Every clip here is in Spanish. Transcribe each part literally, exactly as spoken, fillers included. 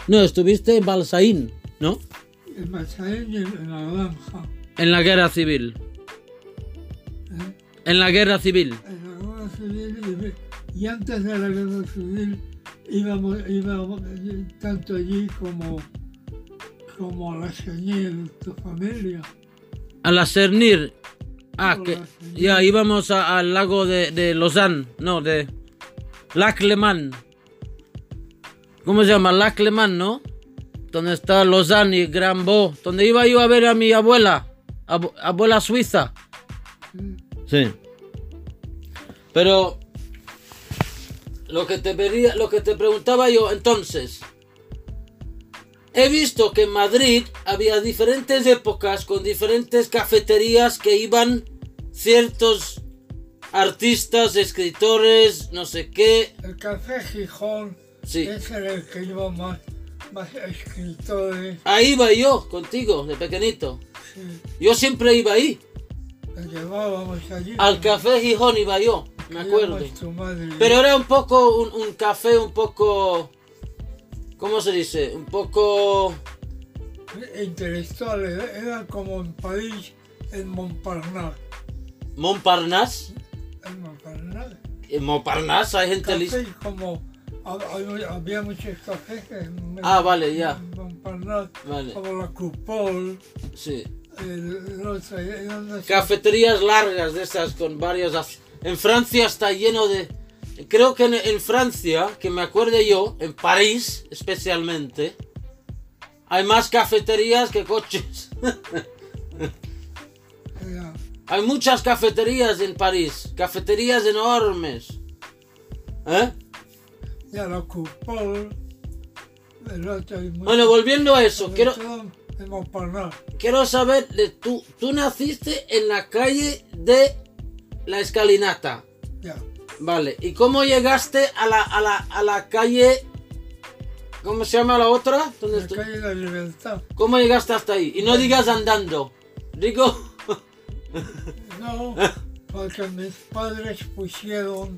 No, estuviste en Balsaín, ¿no? En Balsaín y en la granja. En la guerra civil. ¿Eh? En la guerra civil. En la guerra civil y, y antes de la guerra civil íbamos, íbamos tanto allí como, como a la Señor, tu familia. A la Cernir. Ah, No, que la Cernir. ya íbamos a- al lago de, de Lausanne. No, de Lac Le Mans. ¿Cómo se llama? Lac Le Mans, ¿no? Donde está Lausanne y Granbo. Donde iba yo a ver a mi abuela. abu- abuela suiza. Sí. Sí. Pero lo que te pedía, lo que te preguntaba yo entonces, he visto que en Madrid había diferentes épocas con diferentes cafeterías que iban ciertos artistas, escritores, no sé qué. El Café Gijón Sí. es el que lleva más, más escritores. Ahí iba yo contigo de pequeñito. Sí. Yo siempre iba ahí. Lo llevábamos allí. Al Café Gijón iba yo, me acuerdo. Íbamos tu madre y yo. Pero era un poco un, un café un poco, ¿cómo se dice? Un poco... Intelectuales, era como en París, en Montparnasse. Montparnasse. En Montparnasse. En Montparnasse hay gente lista. Cafés como hab- hab- había muchos cafés en, Ah, vale, ya. en Montparnasse, Vale. como la Coupole, Sí. el, el otro, eran unas- Cafeterías largas de esas con varios... as- En Francia está lleno de... Creo que en, en Francia, que me acuerde yo, en París especialmente, hay más cafeterías que coches. era- Hay muchas cafeterías en París, cafeterías enormes. ¿Eh? ya la Coupole, el otro, y muchos- Bueno, volviendo a eso, sobre quiero, todo en Montparnasse. quiero saber de tú. Tú naciste en la calle de la Escalinata. Ya. Vale. ¿Y cómo llegaste a la, a la, a la calle? ¿Cómo se llama la otra? ¿Dónde La estoy? calle de la Libertad. ¿Cómo llegaste hasta ahí? Y no digas andando. Digo... No, porque mis padres pusieron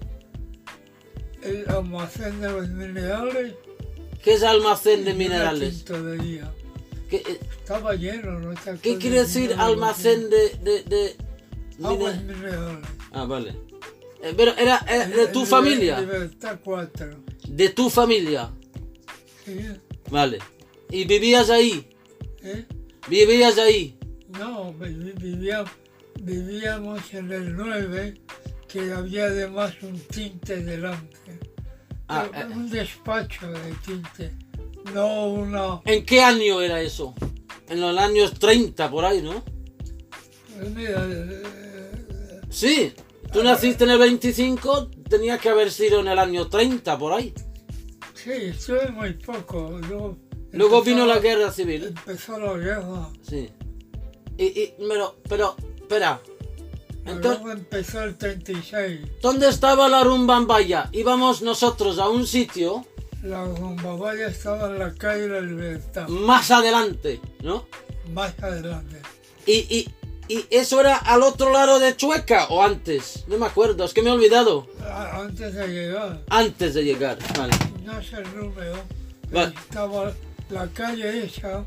el almacén de los minerales. ¿Qué es almacén de en una minerales? tintorería. ¿Qué, eh, Estaba lleno, ¿no? ¿Te ¿qué acuerdas? quiere decir Lleno de almacén de... de, de Aguas mine- minerales. Ah, vale. Eh, pero era, era de tu En familia. Libertad cuatro. De tu familia. ¿Sí? Vale. ¿Y vivías ahí? ¿Eh? ¿Vivías ahí? No, vi- vivíamos, vivíamos en el nueve, que había además un tinte delante. Ah, Eh, eh. un despacho de tinte, no una... ¿En qué año era eso? En los años treinta, por ahí, ¿no? eh, Mira, eh, Sí. Tú naciste en el veinticinco, tenía que haber sido en el año treinta, por ahí. sí, estuve muy poco. Luego, Luego empezó vino la la- guerra civil. Empezó la guerra. Sí. Y, y, pero, pero, espera. La Entonces, guerra empezó el treinta y seis. ¿dónde estaba la Rumbambaya? Íbamos nosotros a un sitio La Rumbabaya estaba en la calle de la Libertad, más adelante, ¿no? más adelante. Y, y, y eso era al otro lado de Chueca o antes. No me acuerdo, es que me he olvidado. A- Antes de llegar, Antes de llegar, vale. no sé el número, Vale. estaba la calle esa,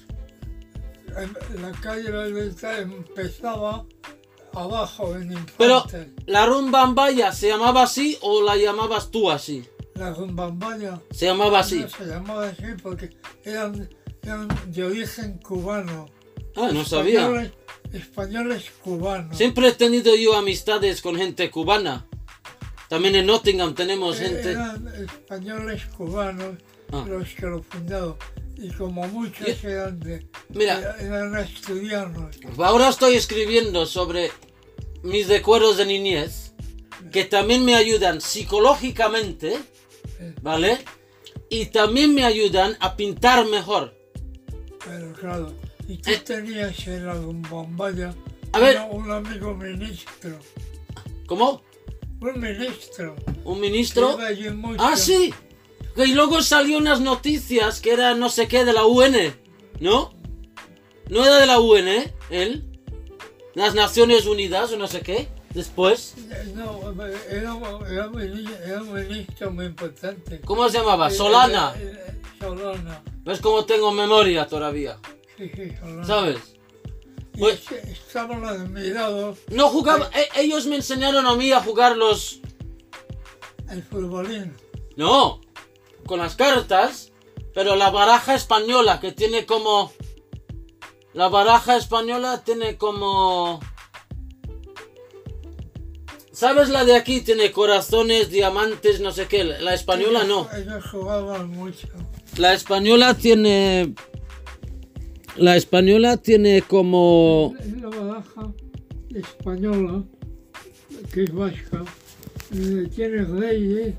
en- la calle de la Libertad empezaba abajo en Pero, Infante. ¿la Rumbambaya se llamaba así o la llamabas tú así? La Rumbambaya Se llamaba así. no se llamaba así porque eran, eran de origen cubano. Ah, no sabía. Españoles, españoles cubanos. Siempre he tenido yo amistades con gente cubana. También en Nottingham tenemos Eh, gente... Eran españoles cubanos Ah. los que lo fundaron. Y como muchos Yo- eran, de, Mira. eran asturianos. Ahora estoy escribiendo sobre mis recuerdos de niñez, que también me ayudan psicológicamente, ¿vale? Y también me ayudan a pintar mejor. Pero claro, y tú Eh. tenías en la Rumbambaya A ver. un, un amigo ministro. ¿Cómo? Un ministro. ¿Un que ministro? iba allí mucho. Ah, sí. Y luego salió unas noticias que era no sé qué de la U N, ¿no? No era de la U N, él. Las Naciones Unidas o no sé qué. Después. No, era, era, un mini- era un ministro muy importante. ¿Cómo se llamaba? Eh, Solana. eh, eh, Solana. ¿Ves cómo tengo memoria todavía? Sí, sí, Solana. ¿Sabes? Y Pues- es- estaban admirados No jugaba... e- ellos me enseñaron a mí a jugar los... el futbolín. No, con las cartas, pero la baraja española que tiene como... La baraja española tiene como... ¿Sabes la de aquí? Tiene corazones, diamantes, no sé qué. La española no. Ellos jugaban mucho. La española tiene... La española tiene como... La baraja española, que es vasca, eh, tiene reyes.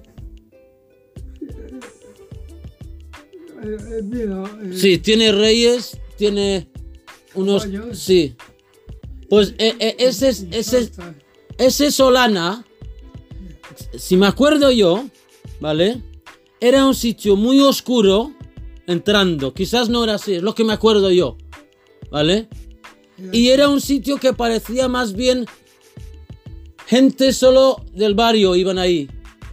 Eh, eh, mira, eh, Sí, tiene reyes, tiene unos... Caballos. Sí. Pues eh, eh, ese es... y Ese es saltan. Ese Solana, si me acuerdo yo, ¿vale? Era un sitio muy oscuro entrando. Quizás no era así, es lo que me acuerdo yo, ¿vale? Y era un sitio que parecía más bien gente solo del barrio iban ahí.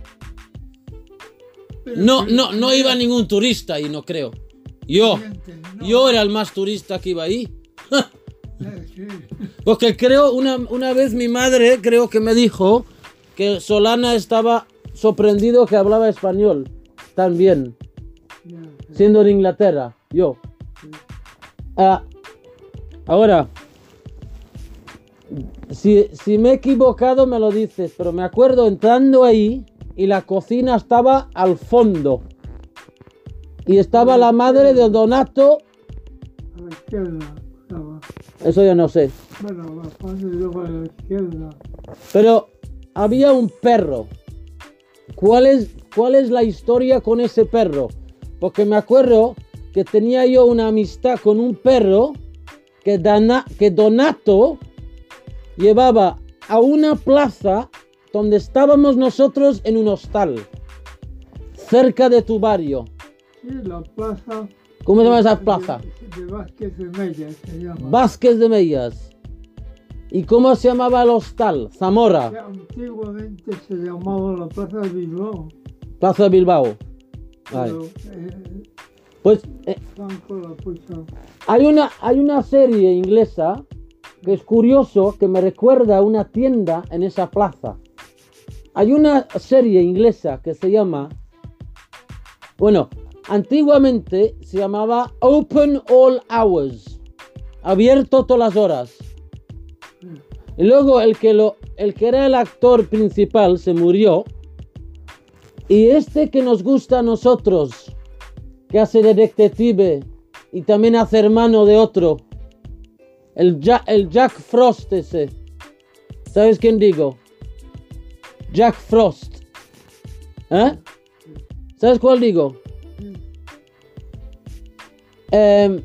Pero No, que- no, no iba ningún turista ahí, no creo. Yo, Gente, no, yo era el más turista que iba ahí. eh, sí. Porque creo, una, una vez mi madre creo que me dijo que Solana estaba sorprendido que hablaba español tan bien, Ya, siendo de Inglaterra, yo. Ah, ahora, si, si me he equivocado me lo dices, pero me acuerdo entrando ahí y la cocina estaba al fondo. Y estaba la madre de Donato, a la izquierda estaba. eso yo no sé. Bueno, la parte y luego a la izquierda. Pero había un perro. ¿Cuál es, cuál es la historia con ese perro? Porque me acuerdo que tenía yo una amistad con un perro que, Dana- que Donato llevaba a una plaza donde estábamos nosotros en un hostal, cerca de tu barrio. Sí, la plaza. ¿Cómo se llama esa de- plaza? De Vázquez de Mella se llama. Vázquez de Mellas. ¿Y cómo se llamaba el hostal? Zamora, Que antiguamente se llamaba la Plaza de Bilbao. Plaza de Bilbao. Vale. Pero eh, Pues eh, Franco la puso. Hay una, hay una serie inglesa que es curioso, que me recuerda a una tienda en esa plaza. Hay una serie inglesa que se llama, bueno, antiguamente se llamaba Open All Hours, abierto todas las horas. Y luego el que, lo, el que era el actor principal se murió. Y este que nos gusta a nosotros, que hace de detective y también hace hermano de otro, el, ja- el Jack Frost ese. ¿Sabes quién digo? Jack Frost. ¿Eh? ¿Sabes cuál digo? Em,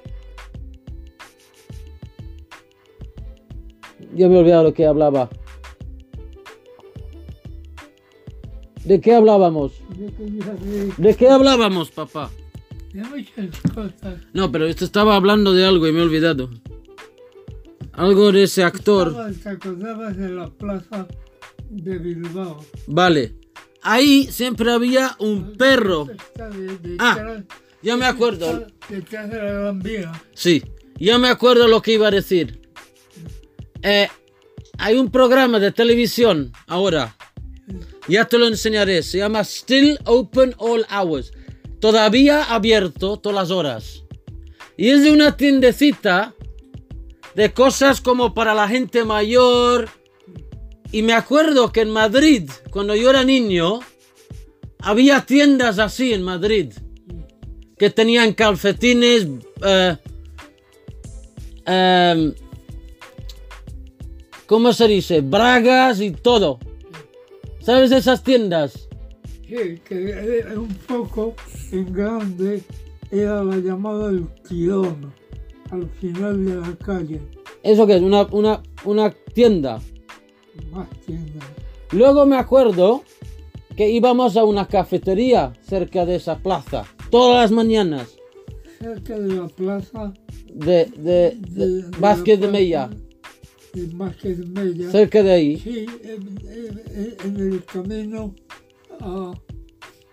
yo me he olvidado de qué hablaba. ¿De qué hablábamos? Yo tenía de, ¿De qué hablábamos, papá? de muchas cosas. No, pero esto estaba hablando de algo y me he olvidado. Algo de ese actor. Estaba- ¿Te acordabas de la Plaza de Bilbao? Vale. Ahí siempre había un perro. Está de- de Ah, detrás- ya me acuerdo. está Detrás de la Gran Vía. Sí, ya me acuerdo lo que iba a decir. Eh, hay un programa de televisión ahora. Ya te lo enseñaré. Se llama Still Open All Hours. Todavía abierto todas las horas. Y es de una tiendecita de cosas como para la gente mayor. Y me acuerdo que en Madrid, cuando yo era niño, había tiendas así en Madrid. Que tenían calcetines, eh, em, ¿cómo se dice? Bragas y todo. ¿Sabes esas tiendas? Sí, que era un poco en grande era la llamada El Tirón, al final de la calle. ¿Eso qué es? Una, una, una tienda. Más tiendas. Luego me acuerdo que íbamos a una cafetería cerca de esa plaza. Todas las mañanas. Cerca de la plaza De, de, de, de, de Vázquez la de Mella. plaza de Vázquez de Mella. Cerca de ahí. Sí, en, en- en el camino a,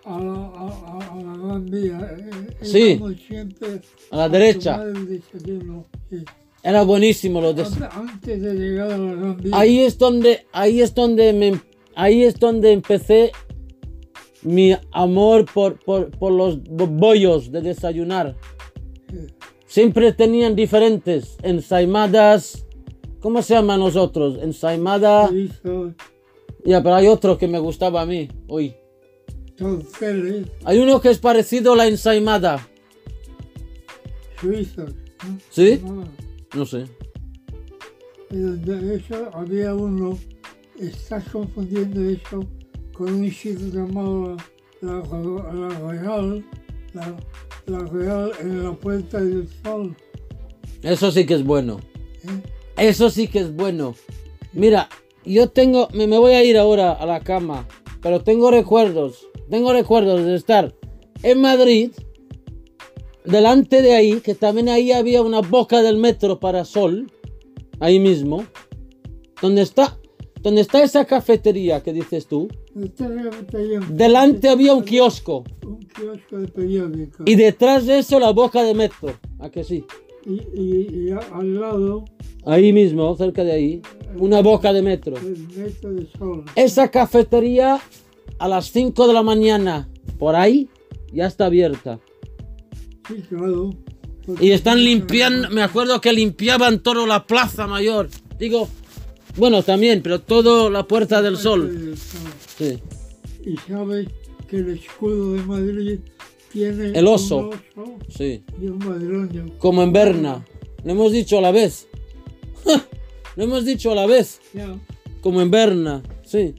a la, a, a- a la Gran Vía. Eh, Sí. íbamos siempre A la derecha. tomar el desayuno, sí. Era buenísimo los des- Antes, antes de llegar a la Gran Vía. Ahí es donde, ahí es donde me, ahí es donde empecé mi amor por, por, por los bo- bollos de desayunar. Sí. Siempre tenían diferentes ensaimadas. ¿Cómo se llaman los otros? Ensaimada. Suizos, Ya, pero hay otro que me gustaba a mí. Uy. torteles, Hay uno que es parecido a la ensaimada. suizos. ¿no? ¿Sí? Ah, No sé. pero de eso había uno, estás confundiendo eso con un sitio llamado la, la, la Real, la, la Real en la Puerta del Sol. Eso sí que es bueno. ¿eh? Eso sí que es bueno. Mira, yo tengo, me, me voy a ir ahora a la cama, pero tengo recuerdos, tengo recuerdos de estar en Madrid, delante de ahí, que también ahí había una boca del metro para Sol, ahí mismo, donde está, donde está esa cafetería que dices tú, Este realmente delante había un kiosco un kiosco de periódicos. y detrás de eso la boca de metro, ¿a que sí? Y, y, y a- al lado Ahí mismo, cerca de ahí, una boca de metro. el metro de Sol. Esa cafetería a las cinco de la mañana, por ahí, ya está abierta. Sí, claro. Y están limpiando, me acuerdo que limpiaban toda la Plaza Mayor. Digo, bueno, también, pero toda la Puerta del Sol. Sí. Y sabes que el escudo de Madrid tiene El oso. un oso Sí. y un madroño. Como en Berna. Lo hemos dicho a la vez. Lo hemos dicho a la vez. Ya, Como en Berna. Sí.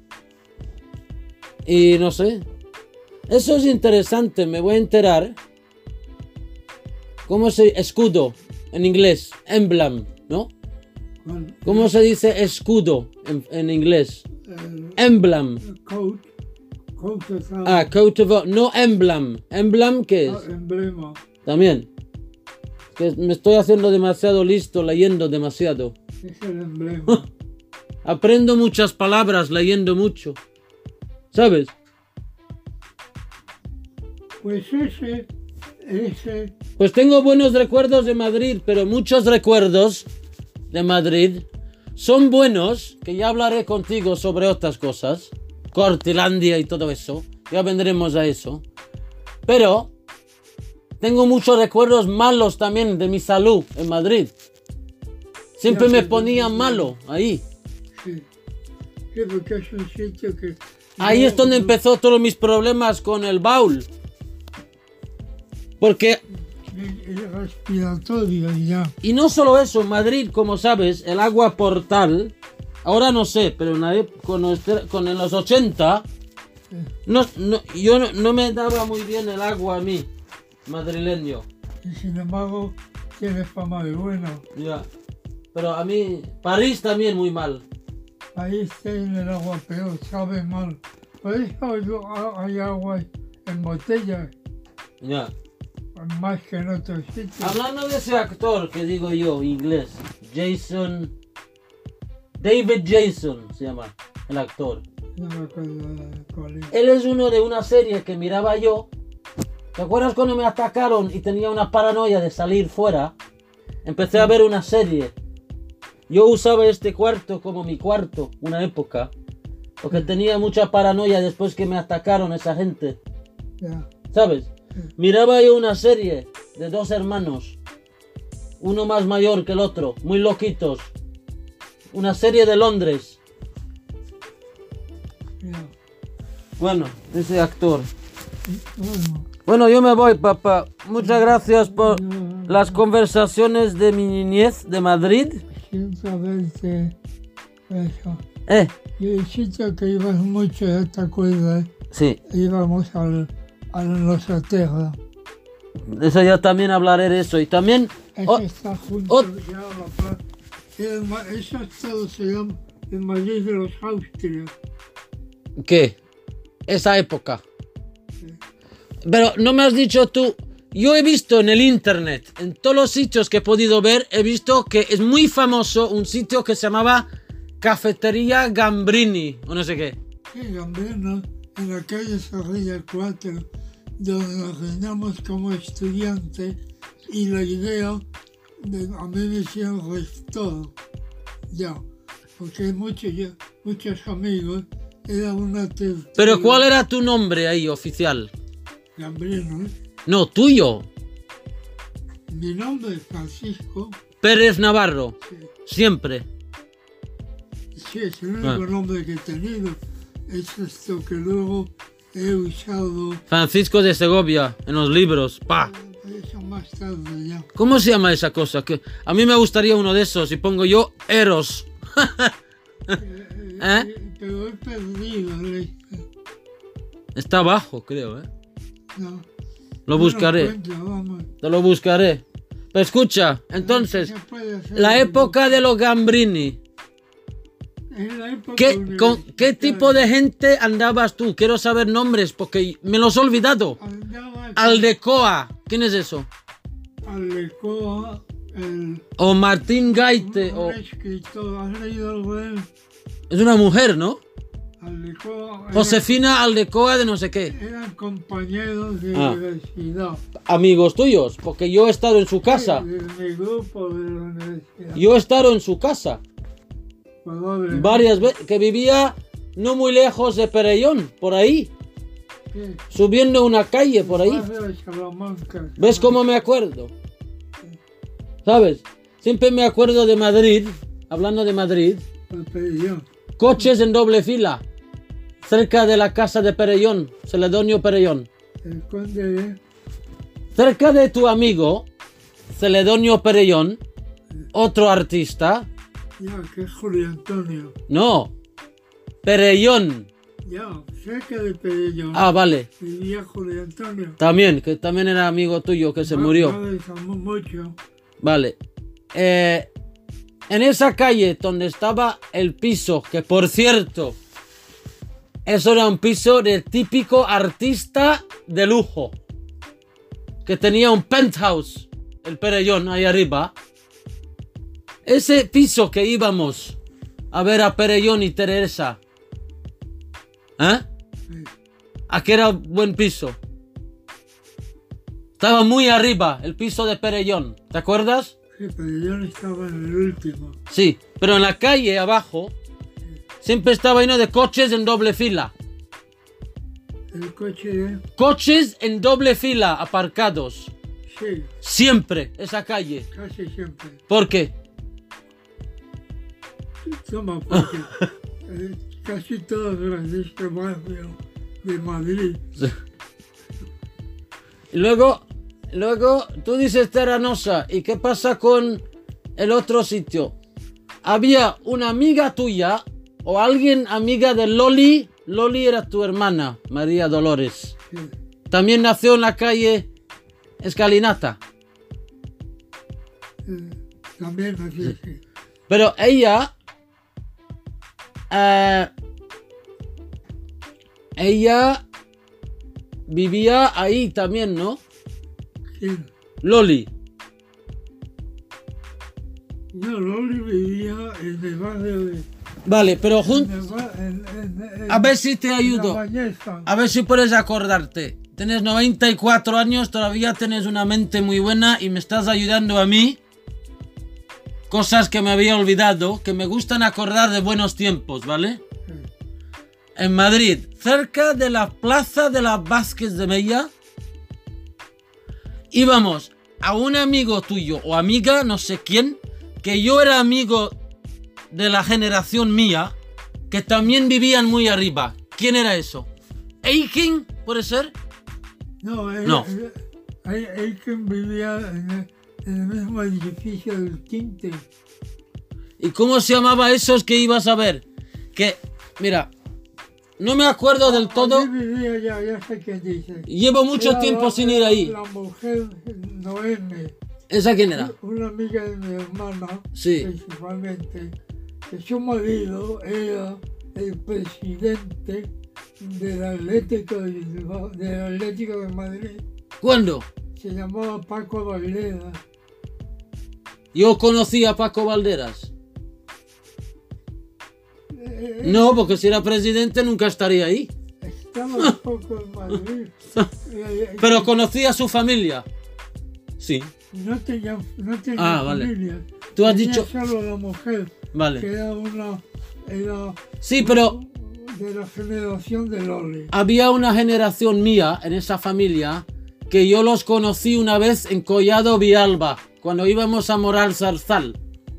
Y no sé. Eso es interesante. Me voy a enterar. ¿Cómo se escudo en inglés? Emblem, ¿no? bueno, ¿Cómo se dice escudo en, en inglés? el, Emblem. el coat, coat of arms, Ah, coat of arms. No emblem. ¿Emblem qué es? emblema, También. Que me estoy haciendo demasiado listo leyendo demasiado. es el emblema. Aprendo muchas palabras leyendo mucho. ¿Sabes? Pues ese, ese, Pues tengo buenos recuerdos de Madrid, pero muchos recuerdos de Madrid son buenos, que ya hablaré contigo sobre otras cosas, Cortilandia y todo eso, ya vendremos a eso. Pero tengo muchos recuerdos malos también de mi salud en Madrid. Siempre Ya me sé, ponía sí, sí. malo ahí. sí, sí, porque es un sitio que... Ahí no- es donde no- empezó todos mis problemas con el baúl. Porque, y- y respiratorio y ya. y no solo eso, en Madrid, como sabes, el agua portal, ahora no sé, pero en la ep- con, nuestra- con en los ochenta, no, no, yo no, no me daba muy bien el agua a mí, madrileño. Y sin embargo, tiene fama de bueno. Ya. Pero a mí, París también muy mal. Ahí tiene el agua peor, sabe mal. Por eso hay, hay agua en botellas, Ya. más que en otros sitios. Hablando de ese actor que digo yo, inglés, Jason, David Jason se llama el actor. No me acuerdo de cuál es. Él es uno de una serie que miraba yo. ¿Te acuerdas cuando me atacaron y tenía una paranoia de salir fuera? Empecé a ver una serie. Yo usaba este cuarto como mi cuarto, una época, porque tenía mucha paranoia después que me atacaron esa gente, Ya. ¿sabes? Miraba yo una serie de dos hermanos, uno más mayor que el otro, muy loquitos. Una serie de Londres. Ya. Bueno, ese actor. Bueno, Bueno, yo me voy, papá. Muchas gracias por yo las conversaciones de mi niñez de Madrid. siento verte eso. Eh, Y el sitio que ibas mucho, ya te acuerdas, sí, íbamos al, a los hoteles. eso ya también hablaré de eso. Y también, Eso oh, está junto oh. ya a la plaza. Y el ma- Eso todo se llama el Madrid de los Austrias. ¿qué? Esa época. Pero no me has dicho tú. Yo he visto en el internet, en todos los sitios que he podido ver, he visto que es muy famoso un sitio que se llamaba Cafetería Gambrini, o no sé qué. Sí, Gambino, en la calle Zorrilla cuatro, donde nos reunimos como estudiantes y la idea de a mí me hicieron rector, ya, porque hay muchos, ya, muchos amigos, era una tertulia. Pero ¿cuál era tu nombre ahí, oficial? Gambrino, ¿eh? No, tuyo. Mi nombre es Francisco. Pérez Navarro. Sí, Siempre. sí, es el único Ah. nombre que he tenido. Es esto que luego he usado. Francisco de Segovia, en los libros. ¡Pa! Eso más tarde ya. ¿Cómo se llama esa cosa? Que a mí me gustaría uno de esos y pongo yo Eros. Eh, ¿Eh? eh, Pero he perdido el- Está abajo, creo, ¿eh? no, Lo no buscaré. encuentro, vamos. Te lo buscaré. Pero escucha, entonces, ¿Qué se puede hacer? la época de los Gambrini. En la época ¿Qué, con, ¿Qué universitaria, tipo de gente andabas tú? Quiero saber nombres porque me los he olvidado. andaba Aldecoa. ¿Quién es eso? Aldecoa, el O Martín Gaite. un O... escritor, ¿has leído algo de él? Es una mujer, ¿no? Aldecoa era- Josefina Aldecoa de no sé qué. eran compañeros de Ah. universidad. Amigos tuyos, porque yo he estado en su casa. De, de mi grupo de la universidad. Yo he estado en su casa Probablemente. varias veces, que vivía no muy lejos de Perellón, por ahí, Sí, subiendo una calle por ahí. barrio de Salamanca. ¿Ves cómo me acuerdo? ¿Sabes? Siempre me acuerdo de Madrid, hablando de Madrid, El Perellón. coches en doble fila, cerca de la casa de Perellón, Celedonio Perellón. El conde de... Cerca de tu amigo, Celedonio Perellón, otro artista, Ya, que es Julio Antonio. no, Perellón. Ya, cerca de Perellón. Ah, vale, Vivía Julio Antonio. también, que también era amigo tuyo, que se No- murió. No les amó mucho. Vale. Eh, en esa calle donde estaba el piso, que por cierto, eso era un piso de típico artista de lujo, que tenía un penthouse, el Perellón, ahí arriba. Ese piso que íbamos a ver a Perellón y Teresa, ¿eh? Sí. Aquí era buen piso. Estaba muy arriba, el piso de Perellón, ¿te acuerdas? Sí, Perellón estaba en el último. Sí, pero en la calle abajo siempre estaba lleno de coches en doble fila. El coche de... Coches en doble fila aparcados. Sí, Siempre, esa calle. casi siempre. ¿Por qué? Toma, porque eh, casi todos los de este barrio de Madrid. Y luego, luego tú dices Terranosa. ¿Y qué pasa con el otro sitio? Había una amiga tuya o alguien amiga de Loli. Loli era tu hermana, María Dolores. Sí, También nació en la calle Escalinata. eh, también así, sí. Pero ella... eh, ella vivía ahí también, ¿no? ¿Quién? Loli. No, Loli vivía en el barrio de... Vale, pero en juntos... el ba- en- en- en- A ver si te en ayudo. La Bañeza. A ver si puedes acordarte. Tienes noventa y cuatro años, todavía tienes una mente muy buena y me estás ayudando a mí. Cosas que me había olvidado, que me gustan acordar de buenos tiempos, ¿vale? Sí. En Madrid, cerca de la plaza de las Vázquez de Mella, íbamos a un amigo tuyo o amiga, no sé quién, que yo era amigo de la generación mía, que también vivían muy arriba. ¿Quién era eso? ¿Eiking? ¿Puede ser? No, él, No. él- él- él que vivía en el, en el mismo edificio del Quinte. ¿Y cómo se llamaba esos que ibas a ver? Que, mira, no me acuerdo del todo. Allí vivía ya, ya sé quién dice. Llevo mucho Era tiempo la- sin ir era ahí. La mujer Noemi, ¿Esa quién era? una amiga de mi hermana, Sí. principalmente, que su marido era el presidente del Atlético de, Bilbao- del Atlético de Madrid. ¿Cuándo? Se llamaba Paco Valera. Yo conocí a Paco Valderas. Eh, No, porque si era presidente nunca estaría ahí. estaba un poco en Madrid. Eh, Pero conocía a su familia. Sí. No tenía, no tenía Ah, vale. familia. Tú has Tenía dicho... solo la mujer, que Vale. era una... Era Sí, pero de la generación de Loli. había una generación mía en esa familia que yo los conocí una vez en Collado Villalba, cuando íbamos a Moral Zarzal.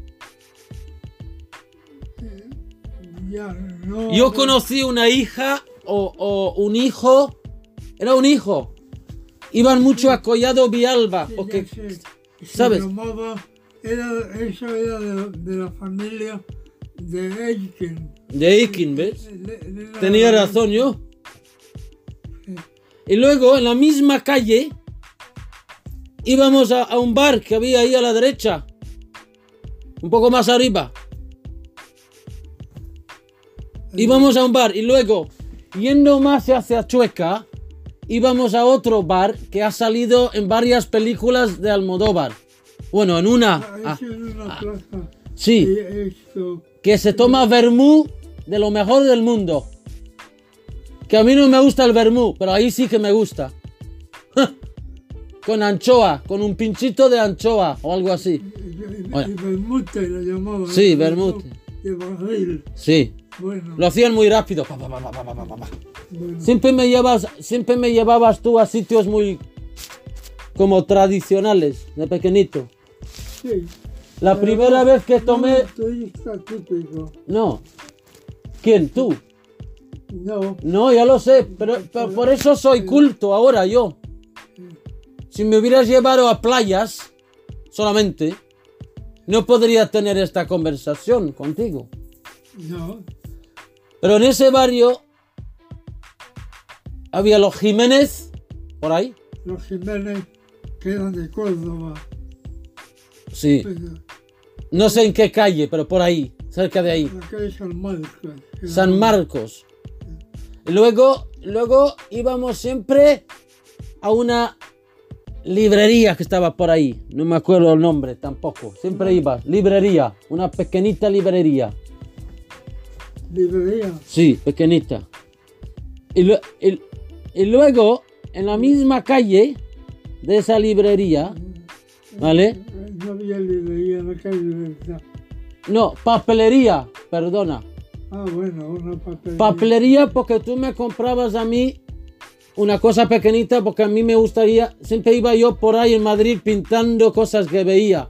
Ya, no, Yo no, conocí una hija o, o un hijo, era un hijo. Iban mucho a Collado Villalba, sí, porque, ya sé. Se ¿sabes? llamaba, era, eso era de, de la familia de Eichen. De Aiken, ¿ves? De- de la- Tenía razón yo. Y luego, en la misma calle, íbamos a, a un bar que había ahí a la derecha, un poco más arriba. Íbamos a un bar y luego, yendo más hacia Chueca, íbamos a otro bar que ha salido en varias películas de Almodóvar. Bueno, en una, Ah, ah, eso en una plaza. sí, Y esto, que se toma vermú de lo mejor del mundo. Que a mí no me gusta el vermú, pero ahí sí que me gusta. Con anchoa, con un pinchito de anchoa o algo así. y, y, Oye. y vermute lo llamaban. Sí, ¿eh? vermute. De barril. Sí, Bueno, lo hacían muy rápido. Pa, pa, pa, pa, pa, pa, pa. bueno. Siempre me llevas, siempre me llevabas tú a sitios muy como tradicionales, de pequeñito. Sí. La Pero primera no, vez que no tomé... un turista típico. No. ¿Quién? ¿Tú? No. No, ya lo sé, pero, pero por eso soy culto ahora yo. Si me hubieras llevado a playas solamente, no podría tener esta conversación contigo. No. Pero en ese barrio había los Jiménez, por ahí. Los Jiménez que eran de Córdoba. Sí, Pero, no sé en qué calle, pero por ahí, cerca de ahí. la calle San Marcos. que San era- Marcos. Y luego, luego íbamos siempre a una librería que estaba por ahí. No me acuerdo el nombre tampoco. Siempre iba. Librería. Una pequeñita librería. Librería. Sí, pequeñita. Y, lu- y- y luego, en la misma calle de esa librería, ¿vale? Eh, No había librería en la calle verdad. No, papelería, perdona. Ah, bueno, una papelería. Papelería porque tú me comprabas a mí una cosa pequeñita porque a mí me gustaría, siempre iba yo por ahí en Madrid pintando cosas que veía.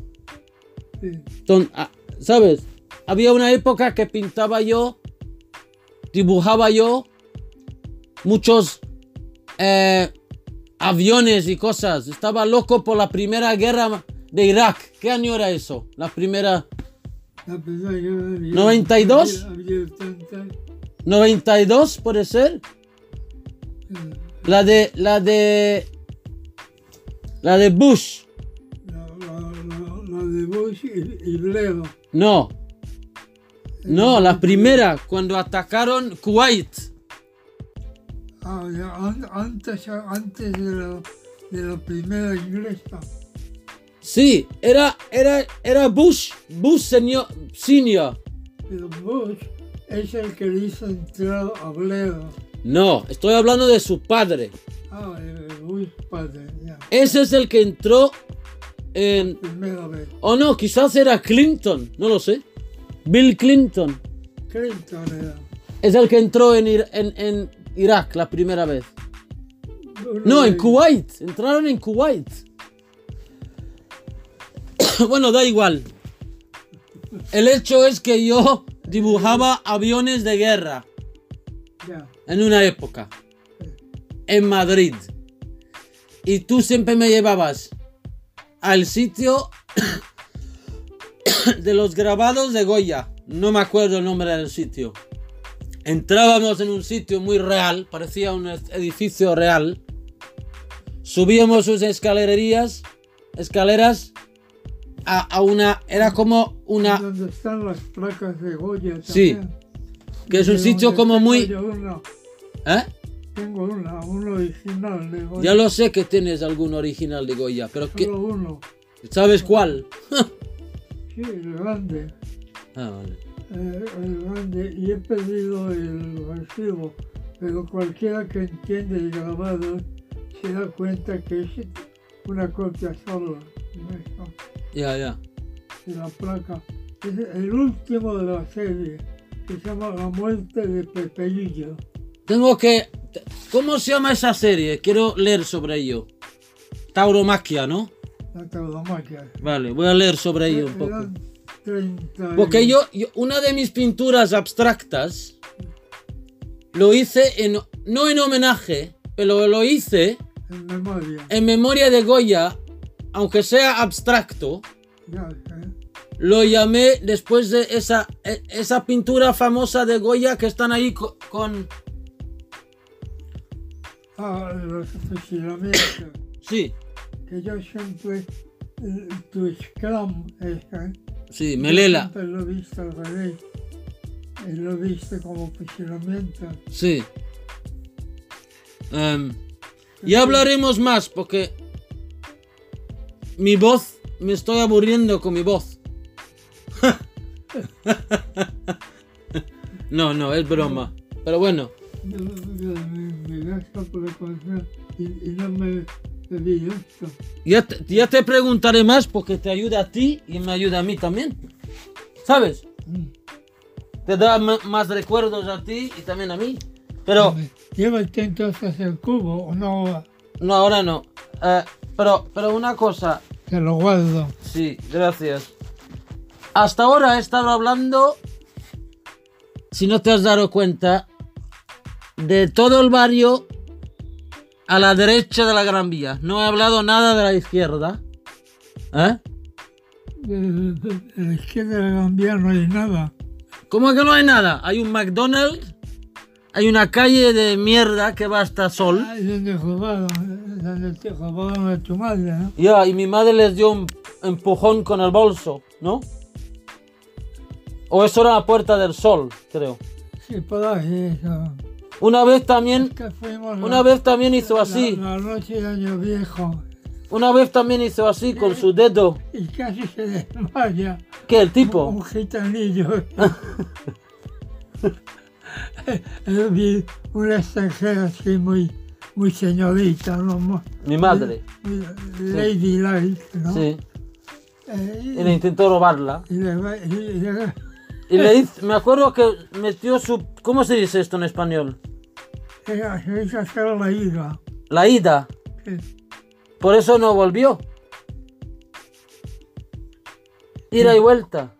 Sí. Ton- ah, ¿Sabes? Había una época que pintaba yo, dibujaba yo muchos eh, aviones y cosas. Estaba loco por la primera guerra de Irak. ¿Qué año era eso? La primera... La primera guerra había- ¿noventa y dos? Había, había tanta, ¿noventa y dos puede ser? eh, La de... La de... La de Bush. la, la, la, la de Bush y, y Blair. No. No, la primera, cuando atacaron Kuwait. Ah, ya, an- antes, antes de la, de la primera inglesa. Sí, era, era, era Bush. Bush señor, senior. Pero Bush es el que le hizo entrar a Blair. No, estoy hablando de su padre. Ah, el Bush padre, ya. Ese es el que entró en... Primera vez. O no, quizás era Clinton, no lo sé. Bill Clinton. Clinton era. Es el que entró en, Ir- en, en Irak la primera vez. Uno No, en de- Kuwait. Entraron en Kuwait. Bueno, da igual. El hecho es que yo dibujaba aviones de guerra Ya. en una época. En Madrid. Y tú siempre me llevabas al sitio de los grabados de Goya. No me acuerdo el nombre del sitio. Entrábamos en un sitio muy real, parecía un edificio real. Subíamos sus escalerías, escaleras a, a una, era como una, Donde están las placas de Goya Sí. también. que es un De sitio donde como tengo muy, yo una, ¿eh? tengo una, uno original de Goya. Ya lo sé que tienes algún original de Goya, pero que, Solo uno. ¿sabes cuál? Sí, el grande. Ah, vale. eh, el grande. Y he pedido el recibo pero cualquiera que entiende el grabado se da cuenta que es una copia solo ¿no? Ya, ya. de la placa. Es el último de la serie, que se llama La muerte de Pepelillo. Tengo que... ¿Cómo se llama esa serie? Quiero leer sobre ello. Tauromaquia, ¿no? La tauromaquia. Vale, voy a leer sobre ello un poco. Eran treinta Porque yo, yo, una de mis pinturas abstractas, lo hice en... No en homenaje, pero lo hice en memoria. en memoria de Goya, aunque sea abstracto. Ya, ¿eh? Lo llamé después de esa, esa pintura famosa de Goya que están ahí co- con... Ah, los fusilamientos. Sí, Que yo siempre, eh, tu Scrum, eh, ¿eh? sí, Yo Melela. siempre lo he visto al revés. Y lo he visto como fusilamiento. Sí. Em, ya hablaremos más porque mi voz, me estoy aburriendo con mi voz. No, no, es broma. Pero bueno, Yo, yo me, me gasto por la cosa y, y no me bebí esto. ya te, ya te preguntaré más porque te ayuda a ti y me ayuda a mí también. ¿Sabes? Mm. Te da m- más recuerdos a ti y también a mí. Pero Llévate entonces el cubo o no, no, ahora no. Eh, pero, pero una cosa. te lo guardo. Sí, gracias. Hasta ahora he estado hablando, si no te has dado cuenta, de todo el barrio a la derecha de la Gran Vía. No he hablado nada de la izquierda. ¿Eh? De, de- de- de la izquierda de la Gran Vía no hay nada. ¿Cómo que no hay nada? Hay un McDonald's, hay una calle de mierda que va hasta Sol. Ah, es donde robaron, eh, donde te robaron a tu madre, ¿no? Ya, y mi madre les dio un empujón con el bolso, ¿no? O eso era la Puerta del Sol, creo. Sí, por ahí eso. Una vez también, Que fuimos una la- vez también hizo la- así. La, noche de Año Viejo Una vez también hizo así con su dedo. y casi se desmaya. ¿Qué? ¿El tipo? Un gitanillo. Yo vi una extranjera así muy, muy señorita, ¿no? Muy- Mi madre. muy ladylike, ¿no? Sí. Eh, Y le intentó robarla. y le va- y le- Y le hizo, me acuerdo que metió su... ¿Cómo se dice esto en español? ella se hizo hacer la ida. La ida. Sí. Por eso no volvió. Ida y vuelta.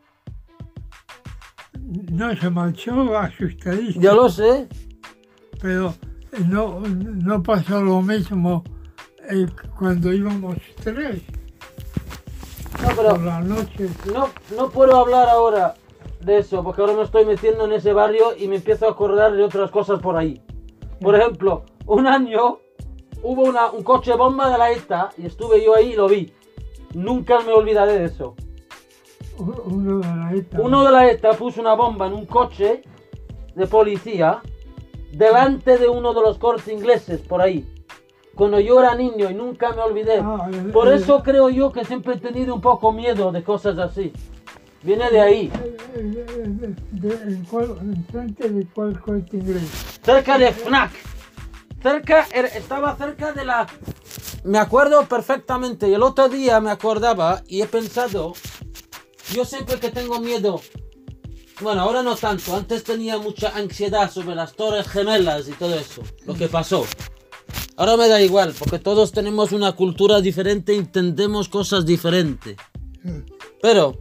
No se marchó asustadísimo, Ya lo sé. pero no, no pasó lo mismo eh, cuando íbamos tres No, por pero la noche. no, no puedo hablar ahora de eso, porque ahora me estoy metiendo en ese barrio y me empiezo a acordar de otras cosas por ahí. Por ejemplo, un año hubo una, un coche bomba de la ETA y estuve yo ahí y lo vi. Nunca me olvidaré de eso. Uno de la ETA. Uno de la ETA puso una bomba en un coche de policía delante de uno de los Cortes Ingleses por ahí. Cuando yo era niño y nunca me olvidé. Ah, el- Por el- eso creo yo que siempre he tenido un poco miedo de cosas así. Viene de ahí. Eh, eh, eh, de- ¿En cuál, enfrente de cuál Corte Inglés? Cerca de FNAC. Cerca, era- estaba cerca de la... Me acuerdo perfectamente. Y el otro día me acordaba y he pensado... Yo siempre que tengo miedo... Bueno, ahora no tanto. Antes tenía mucha ansiedad sobre las Torres Gemelas y todo eso. Lo que pasó. Ahora me da igual, porque todos tenemos una cultura diferente y entendemos cosas diferentes. Pero...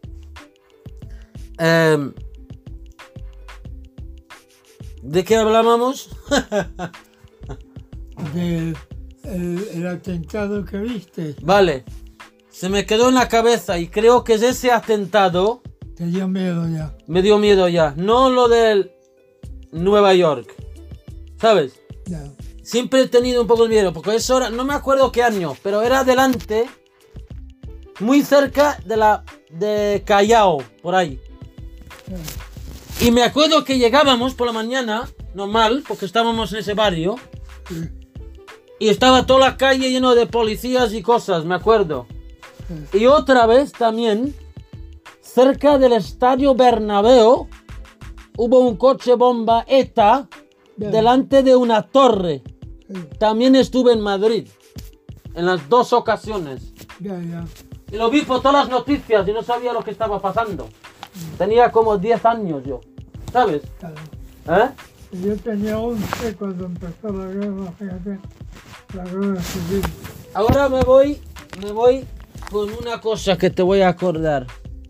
em, ¿de qué hablábamos? Del el, el atentado que viste. Vale, se me quedó en la cabeza y creo que es ese atentado, Te dio miedo ya. me dio miedo ya, no lo del Nueva York, ¿sabes? Ya. Siempre he tenido un poco de miedo, porque eso era, no me acuerdo qué año, pero era delante, muy cerca de la de Callao, por ahí. Y me acuerdo que llegábamos por la mañana, normal, porque estábamos en ese barrio, Sí. y estaba toda la calle lleno de policías y cosas, me acuerdo. Y otra vez también, cerca del Estadio Bernabéu, hubo un coche bomba ETA Ya. delante de una torre. Sí, También estuve en Madrid, en las dos ocasiones. ya, ya. Y lo vi por todas las noticias y no sabía lo que estaba pasando. Tenía como diez años yo, ¿sabes? Claro. ¿Eh? Yo tenía once cuando empezó la guerra, fíjate, la guerra civil. Ahora me voy, me voy con una cosa que te voy a acordar.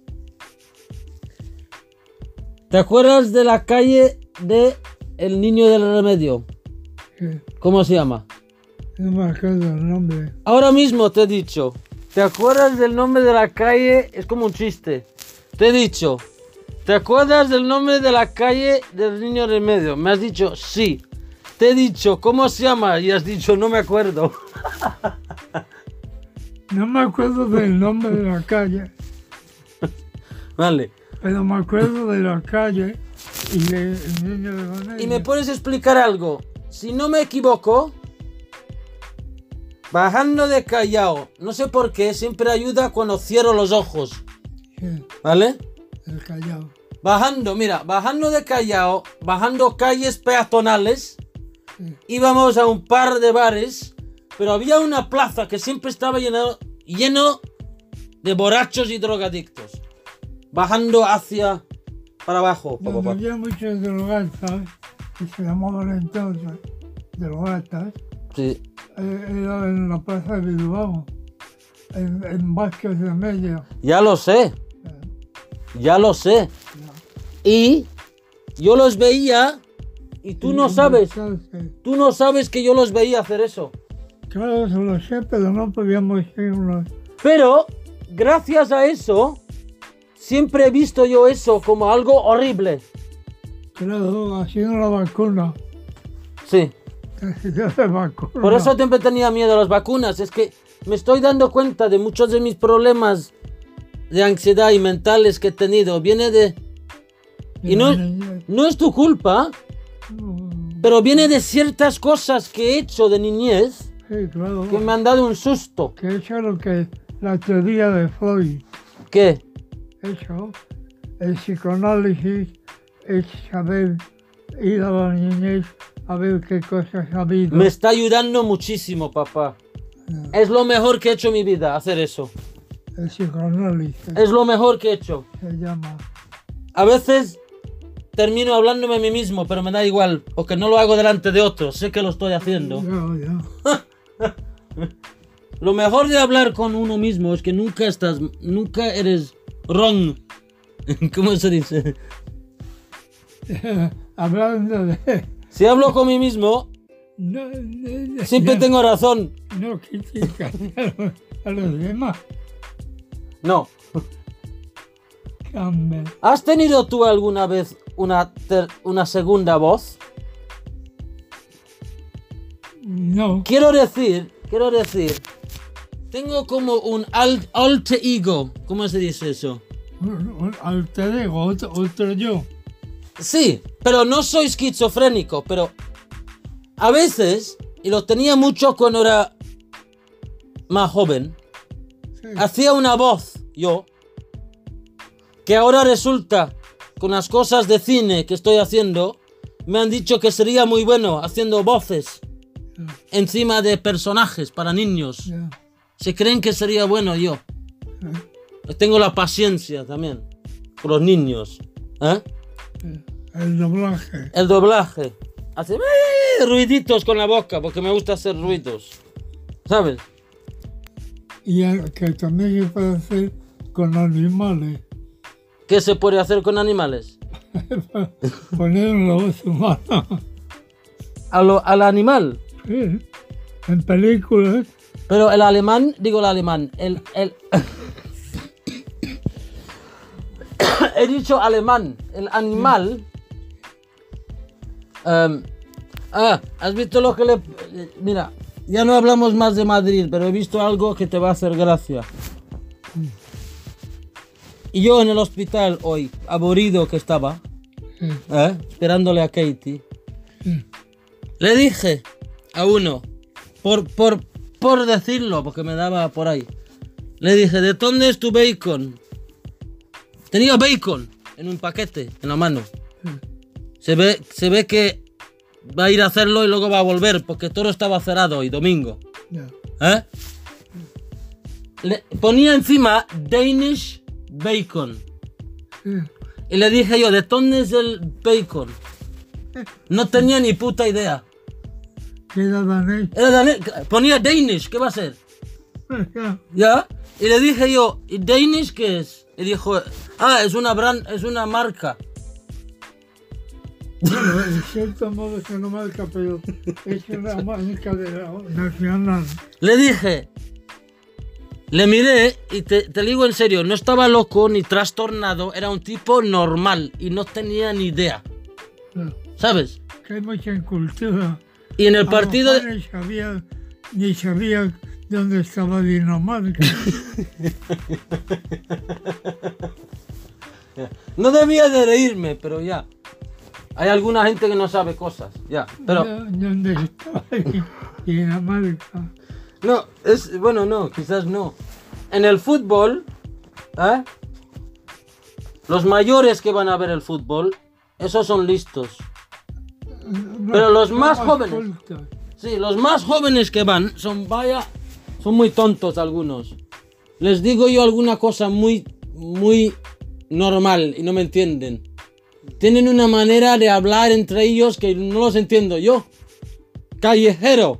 ¿Te acuerdas de la calle de El Niño del Remedio? Sí, ¿Cómo se llama? no me acuerdo el nombre. Ahora mismo te he dicho. ¿Te acuerdas del nombre de la calle? Es como un chiste. Te he dicho. ¿Te acuerdas del nombre de la calle del Niño del Remedio? Me has dicho sí. Te he dicho, ¿cómo se llama? Y has dicho, no me acuerdo. No me acuerdo del nombre de la calle, Vale. pero me acuerdo de la calle y del niño de Remedio. ¿Y me puedes explicar algo? Si no me equivoco, bajando de Callao, no sé por qué, siempre ayuda cuando cierro los ojos. Sí, ¿Vale? el Callao. Bajando, mira, bajando de Callao, bajando calles peatonales, Sí, íbamos a un par de bares, pero había una plaza que siempre estaba lleno, lleno de borrachos y drogadictos. Bajando hacia para abajo. pa, pa, donde pa. había muchos drogatas, que se llamaban entonces drogatas, Sí. eh, era en la plaza de Bilbao, en, en Vázquez de Medio. Ya lo sé, Eh, ya lo sé. ya. Y yo los veía y tú no Y sabes, entonces, tú no sabes que yo los veía hacer eso. claro, eso lo sé, pero no podíamos irnos. Pero gracias a eso, siempre he visto yo eso como algo horrible. Claro, haciendo la vacuna. Sí. Casi de hacer vacuna. Por eso siempre tenía miedo a las vacunas. Es que me estoy dando cuenta de muchos de mis problemas de ansiedad y mentales que he tenido. Viene de... Y no, no es tu culpa, pero viene de ciertas cosas que he hecho de niñez Sí, claro. que me han dado un susto. Que eso es lo que la teoría de Freud. ¿Qué? Eso, el psicoanálisis es saber ir a la niñez a ver qué cosas ha habido. Me está ayudando muchísimo, papá. Ya, Es lo mejor que he hecho en mi vida, hacer eso. el psicoanálisis Es lo mejor que he hecho. se llama. A veces termino hablándome a mí mismo, pero me da igual, porque no lo hago delante de otros. Sé que lo estoy haciendo. Ya, ya. Lo mejor de hablar con uno mismo es que nunca estás, nunca eres wrong. ¿Cómo se dice? Hablando de... Si hablo con mí mismo, No, no, no, siempre no, tengo razón. no criticas a los, a los demás. No. Campbell. ¿Has tenido tú alguna vez una, ter- una segunda voz? No, Quiero decir, quiero decir, tengo como un alt- alter ego. ¿Cómo se dice eso? un, un alter ego, otro, otro yo. Sí, pero no soy esquizofrénico, pero a veces, y lo tenía mucho cuando era más joven, Sí, hacía una voz, yo, que ahora resulta, con las cosas de cine que estoy haciendo, me han dicho que sería muy bueno haciendo voces ya, encima de personajes para niños. ya. Se creen que sería bueno yo. Tengo la paciencia también con los niños. ¿Eh? El doblaje. El doblaje. Hace "eh", ruiditos con la boca porque me gusta hacer ruidos. ¿Sabes? Y el que también se puede hacer con animales. ¿Qué se puede hacer con animales? Poner una voz humana. A lo- al animal. Sí, en películas. Pero el alemán, digo el alemán, el... el he dicho alemán, el animal... em, ah, ¿has visto lo que le... Mira, ya no hablamos más de Madrid, pero he visto algo que te va a hacer gracia. Y yo en el hospital hoy, aburrido que estaba, Sí, ¿eh? esperándole a Katie, sí. le dije a uno, por, por, por decirlo, porque me daba por ahí, le dije, ¿de dónde es tu bacon? Tenía bacon en un paquete, en la mano. Se ve, se ve que va a ir a hacerlo y luego va a volver, porque todo estaba cerrado hoy, domingo. Ya. ¿Eh? Le ponía encima Danish bacon. Sí. Y le dije yo, ¿de dónde es el bacon? No tenía ni puta idea. ¿Qué era danés? Era danés. Ponía Danish, ¿qué va a ser? Ya. ¿Ya? Y le dije yo, ¿y Danish qué es? Y dijo, ah, es una brand, es una marca. Bueno, en cierto modo es una marca, pero es una marca de la nacional. Le dije, le miré y te, te digo en serio, no estaba loco ni trastornado, era un tipo normal y no tenía ni idea, Ya. ¿sabes? Que hay mucha cultura. Y en el A partido... lo de- mejor ni sabía, ni sabía dónde estaba Dinamarca. No debía de reírme, pero ya. Hay alguna gente que no sabe cosas, ya. Pero... ¿Dónde estaba Dinamarca? No, es... Bueno, no, quizás no. En el fútbol, ¿eh? Los mayores que van a ver el fútbol, esos son listos. No, Pero los no más jóvenes. cultos. Sí, los más jóvenes que van son, vaya, son muy tontos algunos. Les digo yo alguna cosa muy, muy normal y no me entienden. Tienen una manera de hablar entre ellos que no los entiendo yo. Callejero.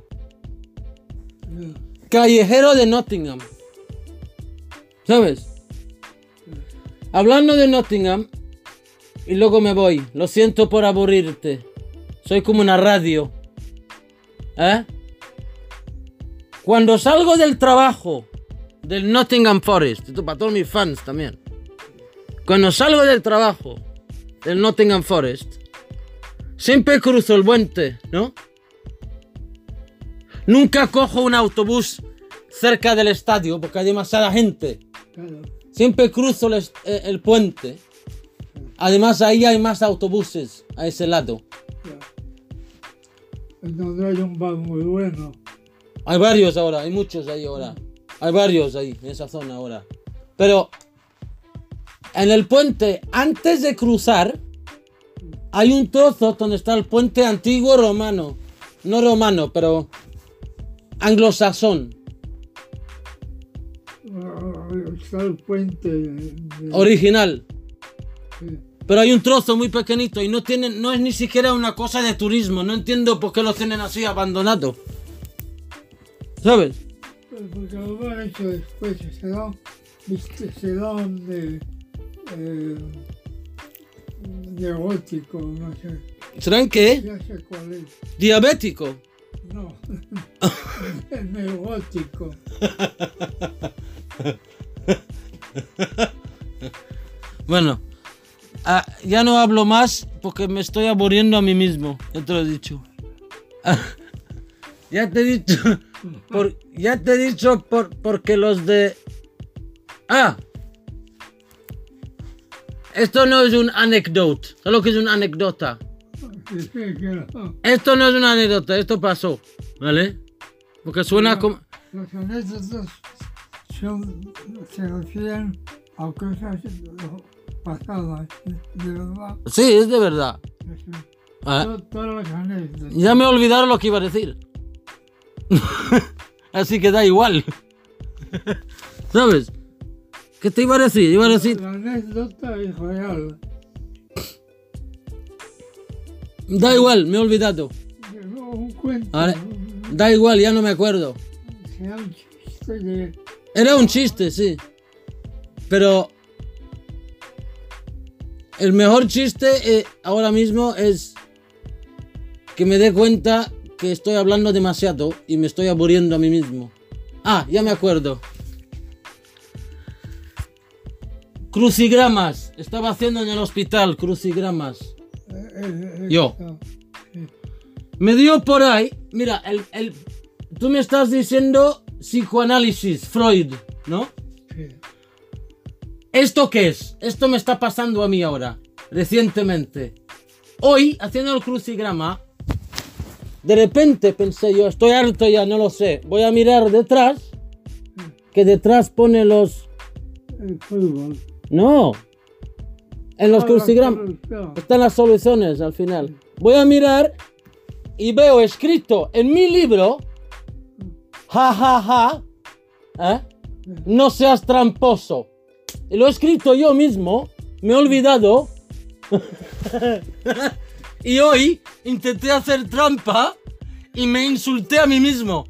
Callejero de Nottingham. ¿Sabes? Hablando de Nottingham, y luego me voy. Lo siento por aburrirte. Soy como una radio. ¿Eh? Cuando salgo del trabajo del Nottingham Forest, esto para todos mis fans también. Cuando salgo del trabajo del Nottingham Forest, siempre cruzo el puente, ¿no? Nunca cojo un autobús cerca del estadio porque hay demasiada gente. Claro. Siempre cruzo el, eh, el puente. Además ahí hay más autobuses a ese lado. Ya. En donde hay un bar muy bueno. Hay varios ahora, hay muchos ahí ahora. Hay varios ahí, en esa zona ahora. Pero en el puente, antes de cruzar, hay un trozo donde está el puente antiguo romano. No romano, pero anglosajón. Ah, Está el puente. de- de- Original. sí. Pero hay un trozo muy pequeñito y no tienen, no es ni siquiera una cosa de turismo. No entiendo por qué lo tienen así abandonado. ¿Sabes? Pero porque lo han hecho después, se da, viste, se da de, eh, de gótico, no sé. ¿Serán qué? Ya sé cuál es. Diabético. No, el neogótico. Bueno, ah, ya no hablo más porque me estoy aburriendo a mí mismo. Ya te lo he dicho. Ah, ya te he dicho. Por, ya te he dicho por, porque los de... Ah. Esto no es un anécdota. ¿Sabes lo que es una anécdota? Sí, sí, claro. Esto no es una anécdota, esto pasó. ¿Vale? Porque suena como... Los anécdotas son, se refieren a cosas pasadas, de verdad. Sí, es de verdad. Sí. Ah, To- Todas las anécdotas. ya me olvidaron lo que iba a decir. Así que da igual. ¿Sabes? ¿Qué te iba a decir? Iba a decir... La anécdota es real. Da igual, me he olvidado. No, un cuento. Vale. Da igual, ya no me acuerdo. Sea un chiste de... Era un chiste, sí. Pero... El mejor chiste eh, ahora mismo es... Que me dé cuenta que estoy hablando demasiado y me estoy aburriendo a mí mismo. Ah, ya me acuerdo. Crucigramas. Estaba haciendo en el hospital crucigramas. eh, eh, Yo. esto, sí. Me dio por ahí. Mira, el, el, tú me estás diciendo psicoanálisis, Freud, ¿no? Sí. ¿Esto qué es? Esto me está pasando a mí ahora, recientemente. Hoy, haciendo el crucigrama, de repente pensé yo, estoy harto ya, no lo sé. Voy a mirar detrás, que detrás pone los... El fútbol. No, en los Ah, crucigramas la- están las soluciones al final. Voy a mirar y veo escrito en mi libro, ja, ja, ja, ¿eh? No seas tramposo. Y lo he escrito yo mismo, me he olvidado. Y hoy intenté hacer trampa y me insulté a mí mismo.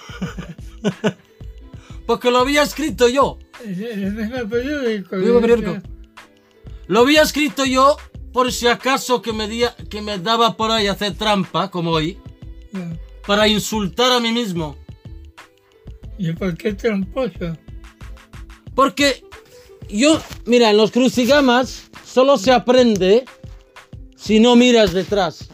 Porque lo había escrito yo. En el mismo periódico. Mismo periódico. Lo había escrito yo por si acaso que me, dia, que me daba por ahí hacer trampa, como hoy, Ya. para insultar a mí mismo. ¿Y por qué tramposo? Porque yo, mira, en los crucigramas solo se aprende si no miras detrás.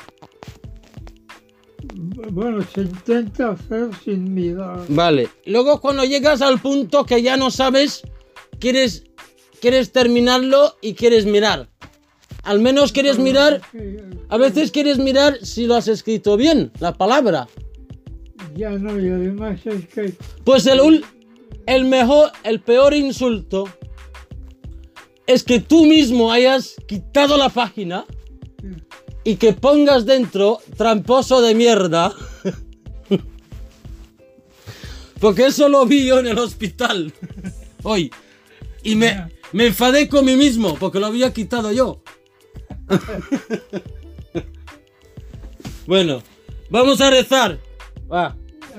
Bueno, se intenta hacer sin mirar. Vale. Luego cuando llegas al punto que ya no sabes, quieres, quieres terminarlo y quieres mirar. Al menos quieres mirar, a veces quieres mirar si lo has escrito bien, la palabra. Ya no, y además es que... Pues el, ul- el mejor, el peor insulto es que tú mismo hayas quitado la página y que pongas dentro tramposo de mierda. Porque eso lo vi yo en el hospital hoy. Y me, me enfadé con mí mismo porque lo había quitado yo. Bueno, vamos a rezar. Va.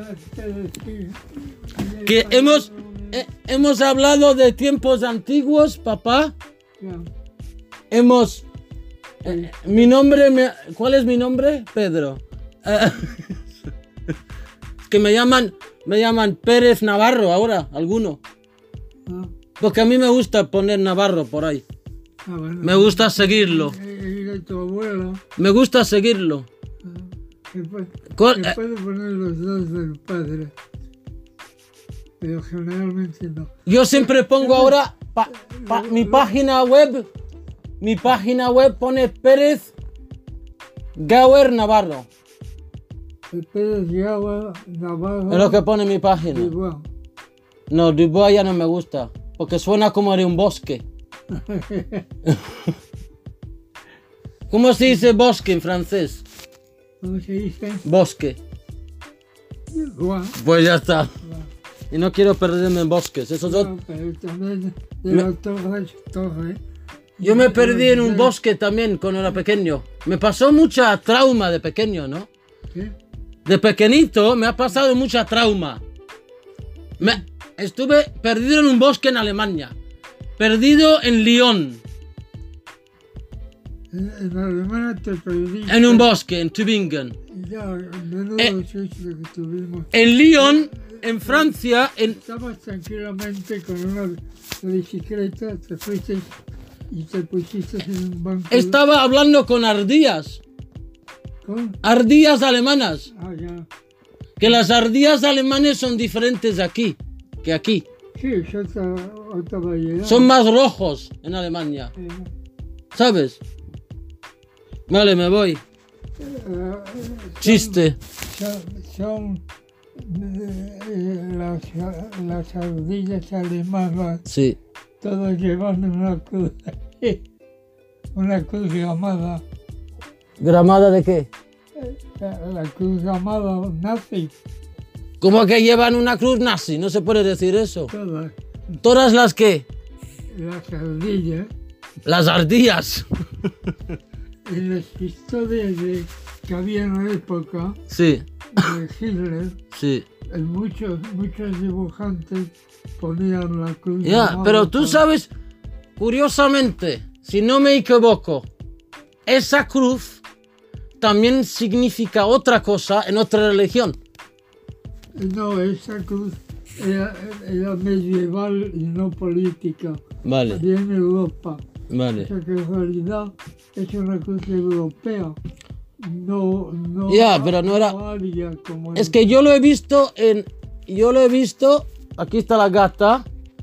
Que hemos, eh, hemos hablado de tiempos antiguos, papá. Ya. Hemos... eh, mi nombre... Me, ¿cuál es mi nombre? Pedro. Eh, que me llaman... Me llaman Pérez Navarro ahora, alguno. Ah, Porque a mí me gusta poner Navarro por ahí. ah, bueno. Me gusta seguirlo. Y de tu abuelo. Me gusta seguirlo. ah, que puede, ¿Cuál- que eh? puede poner los dos del padre. Pero generalmente no. Yo siempre pongo ahora pa- pa- mi página web. Mi página web pone Pérez Gauer Navarro. El Pérez Gauer Navarro. Es lo que pone mi página. igual. No, Dubois ya no me gusta. Porque suena como de un bosque. ¿Cómo se dice bosque en francés? ¿Cómo se dice? Bosque. Igual. Pues ya está. Y no quiero perderme en bosques. Eso es ot- No, pero también de Me- la torre, torre. Yo me perdí en un bosque también cuando era pequeño. Me pasó mucha trauma de pequeño, ¿no? ¿Qué? De pequeñito me ha pasado mucha trauma. Me, estuve perdido en un bosque en Alemania. Perdido en Lyon. En, en Alemania te perdí. En un bosque, en Tübingen. Ya, menudo Eh, susto que tuvimos. En Lyon, en Francia, en... Estabas tranquilamente con una bicicleta, te fuiste y te pusiste en un banco. Estaba hablando con ardillas. ¿Con? Ardillas alemanas. Ah, ya. Que las ardillas alemanes son diferentes de aquí que aquí. Sí, es otra, otra variedad. Son más rojos en Alemania. Eh, ¿Sabes? Vale, me voy. eh, son- Chiste. Son, son, eh, las, las ardillas alemanas, Sí. todas llevan una cruz, una cruz llamada, ¿Gramada de qué? la, la cruz llamada nazi, Como que llevan una cruz nazi, no se puede decir eso. todas Todas las que... las ardillas. Las ardillas. En las historias de, que había en la época Sí, de Hitler, sí. en muchos, muchos dibujantes ponían la cruz. Ya, llamada pero tú para- sabes, curiosamente, si no me equivoco, esa cruz también significa otra cosa en otra religión. No, esa cruz era, era medieval y no política. Vale, Había en Europa. O vale. sea que en realidad es una cruz europea. No, no. Ya, pero no era- aria como Es en- que yo lo he visto en... Yo lo he visto... Aquí está la gata.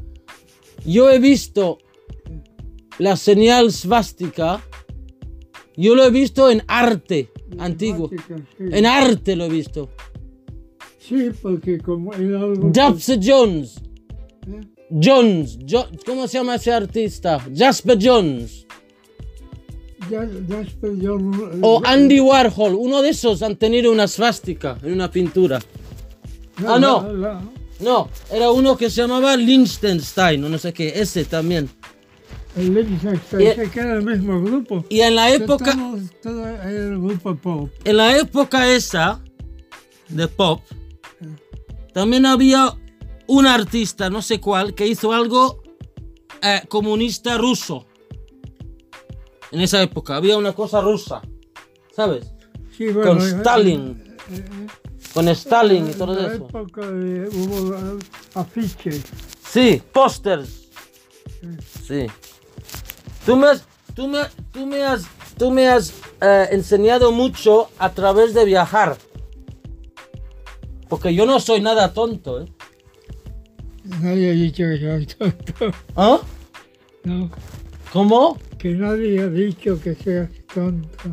Yo he visto la señal svástica. Yo lo he visto en arte antiguo. Básica, sí. En arte lo he visto. Sí, porque como era algo. que- Jasper Jones. ¿eh? Jones. Jo- ¿Cómo se llama ese artista? Jasper Jones. Ya, Jasper, yo no- O Andy Warhol, uno de esos han tenido una svástica en una pintura. la- ah, no. la- la- No, era uno que se llamaba Liechtenstein, o no sé qué, ese también. el Liechtenstein, Y- se queda el mismo grupo. Y en la época, Estamos todos en el grupo pop. en la época esa de pop, también había un artista, no sé cuál, que hizo algo eh, comunista ruso. En esa época había una cosa rusa, ¿sabes? Sí, bueno, Con eh, Stalin, eh, eh, con Stalin y todo en la eso. época de- hubo eh, afiches. Sí, pósters. Sí. Tú me has, tú me, tú me has, tú me has eh, enseñado mucho a través de viajar. Porque yo no soy nada tonto, ¿eh? Nadie ha dicho que soy tonto. ¿Ah? No, ¿Cómo? que nadie ha dicho que seas tonto.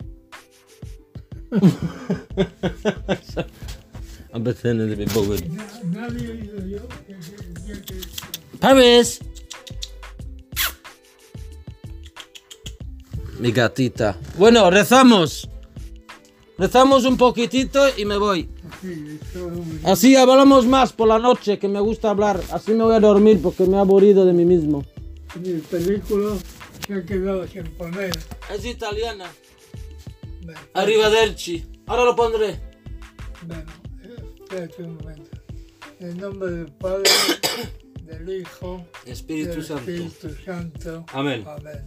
A veces no debe mover. Nadie ha oído yo que decía que... Paris. Mi gatita. Bueno, rezamos. Rezamos un poquitito y me voy. Sí, eso es un- Así hablamos más por la noche, que me gusta hablar. Así me voy a dormir porque me he aburrido de mí mismo. Mi película se ha quedado sin poner. Es italiana. Bueno, Arrivederci. Ahora lo pondré. bueno, eh, espérate un momento. En el nombre del Padre, del Hijo, Espíritu del Santo. Espíritu Santo. Amén. Amén.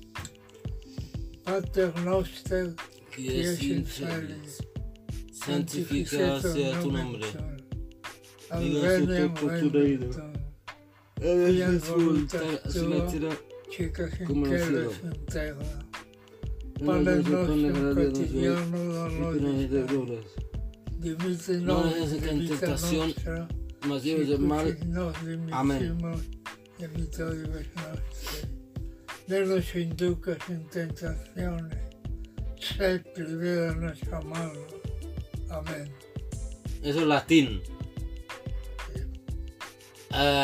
Pater noster, Que qui es es in infeliz. celis, Santificado sea tu nombre. Adveniam tu reino. regnum Fiat voluntas así la tua, tierra chicas in como en el celis cielo. in terra. Pane Pane nostro nostrum quotidiano quotidiano da y perdónanos de nobis, deudas, dimite no nos nos dejes en debita tentación, nostra, mas líbranos del mal. sicut nos Amén. dimitimos debitores nostri. No nos inducas en tentaciones, sed libéranos a malo. Amén. Eso es latín. Eh,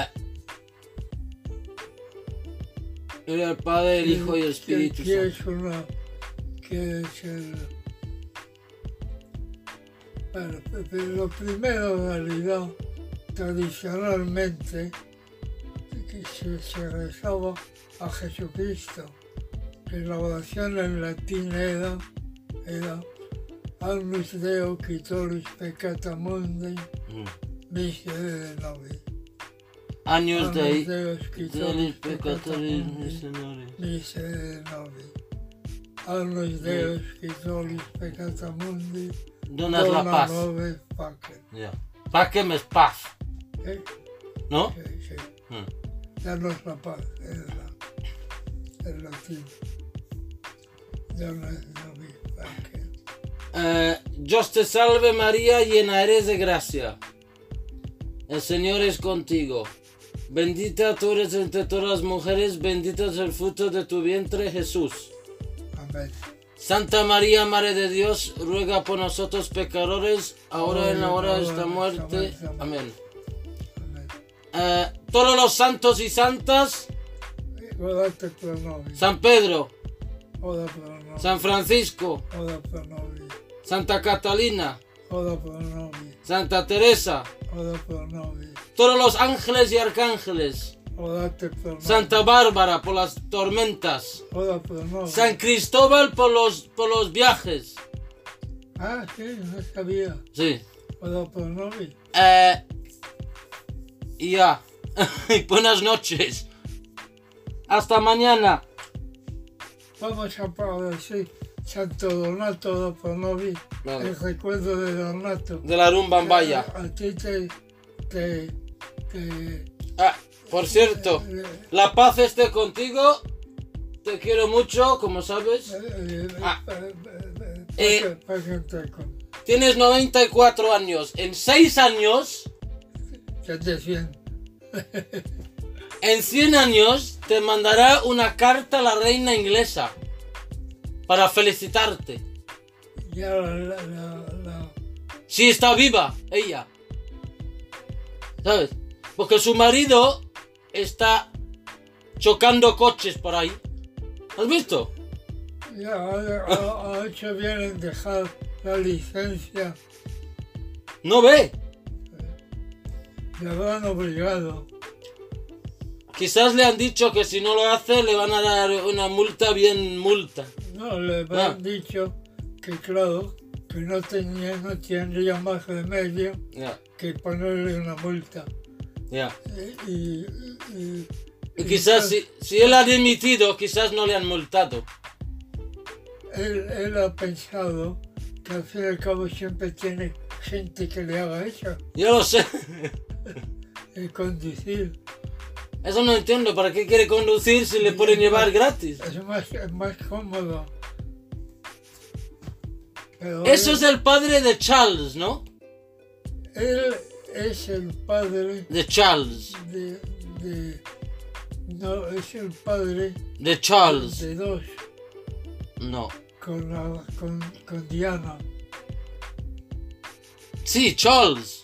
Gloria al Padre, el Hijo y el Espíritu ¿Qué es Santo. una, qué es el... Bueno, pero lo primero en realidad, tradicionalmente, que se, se rezaba a Jesucristo, que la oración en latín era, era Agnus Deo qui tollis peccata mundi, Mm. miserere nobis. Años de ahí. Deus qui De tollis los peccata pecadores, mundi, mis señores. miserere nobis. Agnus Deus qui tollis peccata mundi, Donas la paz. nobis pacem. Ya. Paz que me es paz. ¿Eh? ¿No? Sí, sí. Mm. Danos la paz, es la, el latín. Danos nobis pacem. Eh, Dios te salve María, llena eres de gracia. El Señor es contigo. Bendita tú eres entre todas las mujeres, bendito es el fruto de tu vientre, Jesús. Amén. Santa María, Madre de Dios, ruega por nosotros pecadores, ahora y en la hora de nuestra muerte. Amén. Amén. Eh, todos los santos y santas, Orate pro nobis. San Pedro, Ora pro nobis. San Francisco, Ora pro nobis. Santa Catalina, Ora pro nobis. Santa Teresa, Ora pro nobis. todos los ángeles y arcángeles, Orate pro nobis. Santa Bárbara por las tormentas, Ora pro nobis. San Cristóbal por los, por los viajes. Ah, sí, no sabía. Sí. Ora pro nobis. Eh, y ya. Buenas noches. Hasta mañana. Vamos a decir Santo Donato, ora pro nobis. Vale. El recuerdo de Donato. De la rumba en Valla. A, a ti te, te, te, Ah, por cierto, eh, la paz esté contigo. Te quiero mucho, como sabes. eh, Ah. eh, eh, Eh. para que te con- Tienes noventa y cuatro años. En seis años, que te cien. en cien años, te mandará una carta a la reina inglesa para felicitarte. Ya la, la, la, la- Si está viva, ella. ¿Sabes? Porque su marido está chocando coches por ahí. ¿Has visto? Ya, ha, ha- ha hecho bien en dejar la licencia. No ve. Le habrán obligado. Quizás le han dicho que si no lo hace le van a dar una multa bien multa. No, le Ah. han dicho que claro, que no tenía, no tendría más remedio Ya, que ponerle una multa. ya. Y, y- y- Y quizás si, si él ha dimitido, quizás no le han multado. Él, él ha pensado que al fin y al cabo siempre tiene gente que le haga eso, Yo lo sé. el conducir. Eso no entiendo. ¿Para qué quiere conducir si le pueden llevar gratis? Es más, es más cómodo. Pero Eso él, es el padre de Charles, ¿no? él es el padre De Charles. de, de- no, es el padre De Charles. de dos No. con, la, con, con Diana. Sí, Charles.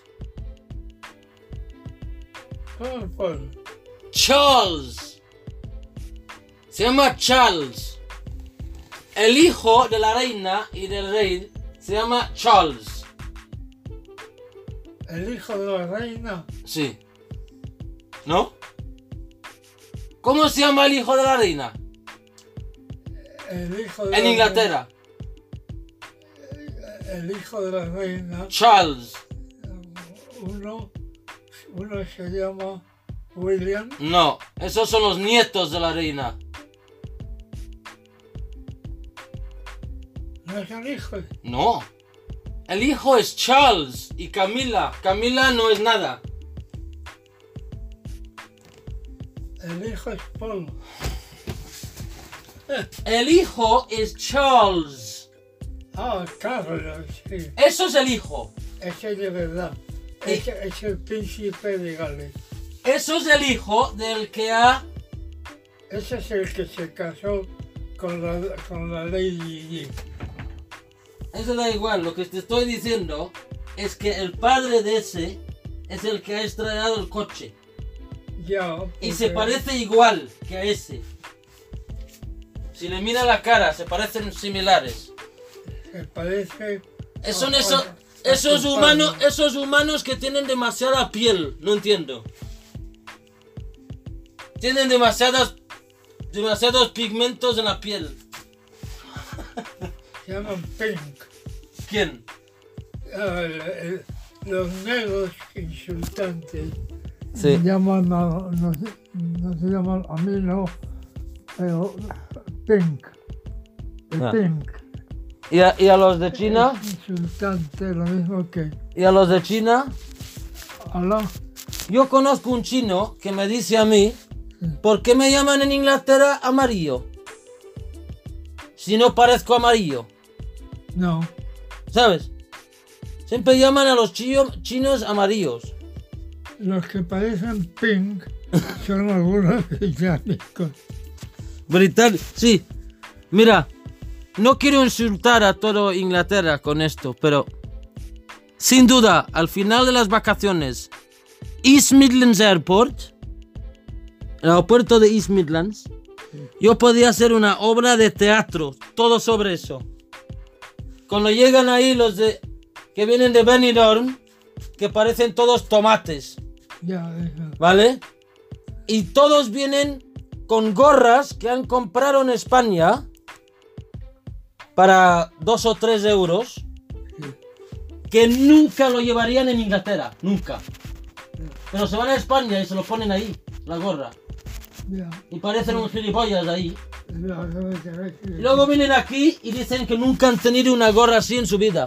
¿Cómo padre? Charles. Se llama Charles. El hijo de la reina y del rey se llama Charles. El hijo de la reina. Sí. ¿No? ¿Cómo se llama el hijo de la reina? El hijo de En la Inglaterra. reina- el hijo de la reina. Charles. Uno, uno se llama William. No, esos son los nietos de la reina. No son hijos. No. El hijo es Charles y Camila. Camila no es nada. El hijo es Paul. El hijo es Charles. Ah, Carlos, sí. Eso es el hijo. Ese es de verdad. Y- Ese es el príncipe de Gales. Eso es el hijo del que ha... Ese es el que se casó con la, con la Lady Di. Eso da igual, lo que te estoy diciendo es que el padre de ese es el que ha estrenado el coche. Ya. Y se porque parece igual que a ese. Si le mira la cara, se parecen similares. Se parece. Eh, Son a- esos, a- a esos tu humanos, padre. esos humanos que tienen demasiada piel, no entiendo. Tienen demasiadas, demasiados pigmentos en la piel. Se llaman Pink. ¿Quién? Ah, el- el- los negros insultantes. Sí. Llaman a, no, se- no se llaman a mí, no, pero Pink. El Ah. Pink. ¿Y a, y a los de China? Es insultante, lo mismo que ¿Y a los de China? Alá. Yo conozco un chino que me dice a mí, ¿por qué me llaman en Inglaterra amarillo? Si no parezco amarillo, No, ¿sabes? Siempre llaman a los chillo- chinos amarillos. los que parecen Pink son algunos británicos. Británico, sí. Mira, no quiero insultar a todo Inglaterra con esto, pero sin duda, al final de las vacaciones, East Midlands Airport, el aeropuerto de East Midlands, yo podía hacer una obra de teatro, todo sobre eso. Cuando llegan ahí los de que vienen de Benidorm, que parecen todos tomates, Ya, eso. ¿vale? Y todos vienen con gorras que han comprado en España para dos o tres euros, que nunca lo llevarían en Inglaterra, nunca. Pero se van a España y se lo ponen ahí, la gorra. Ya, Y parecen un gilipollas ahí. ya, ya, ya, ya. Y luego vienen aquí y dicen que nunca han tenido una gorra así en su vida.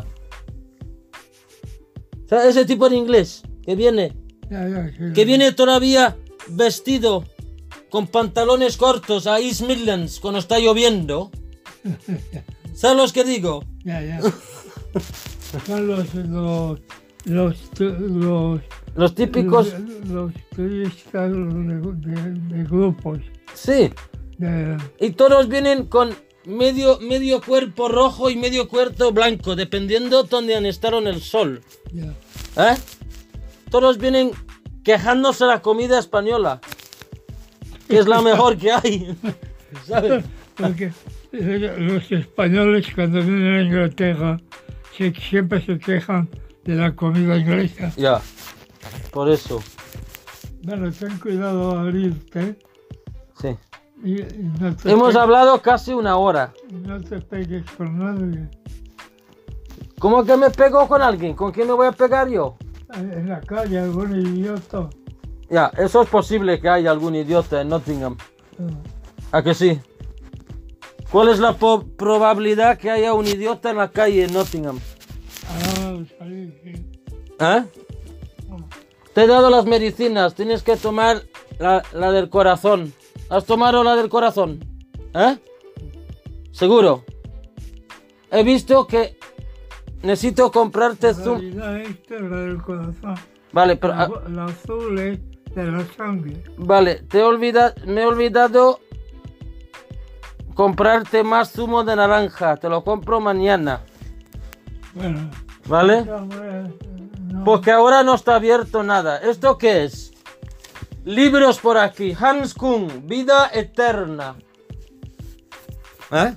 O sea, ese tipo de inglés que viene, Ya, ya, sí. que viene todavía vestido con pantalones cortos a East Midlands cuando está lloviendo. ¿Sabes los que digo? Ya, ya. Son los, los, los, tu- los, Los típicos... los, los turistas de, de- de grupos. Sí. De, Y todos vienen con medio, medio cuerpo rojo y medio cuerpo blanco, dependiendo donde han estado en el sol. ya. ¿Eh? Todos vienen quejándose de la comida española, que es la mejor que hay. ¿Sabes? Porque Los españoles cuando vienen a Inglaterra se, siempre se quejan de la comida inglesa. Ya, por eso. Bueno, ten cuidado al abrirte. Sí. Y, y no te Hemos pe- hablado casi una hora. y no te pegues con nadie. ¿Cómo que me pego con alguien? ¿Con quién me voy a pegar yo? En la calle algún idiota. Ya, eso es posible que haya algún idiota en Nottingham. Ah, ¿A que sí? ¿Cuál es la po- probabilidad que haya un idiota en la calle en Nottingham? ah, salí, sí. ¿Eh? Ah, Te he dado las medicinas, tienes que tomar la, la del corazón. ¿Has tomado la del corazón? ¿Eh? ¿Seguro? He visto que necesito comprarte En zumo. realidad esta es la del corazón. Vale, pero... La, ah, la azul es de la sangre. vale, te he olvida- me he olvidado comprarte más zumo de naranja. Te lo compro mañana. Bueno, ¿Vale? hombre, no. Porque ahora no está abierto nada. ¿Esto qué es? Libros por aquí. Hans Kuhn, Vida Eterna. ¿Eh?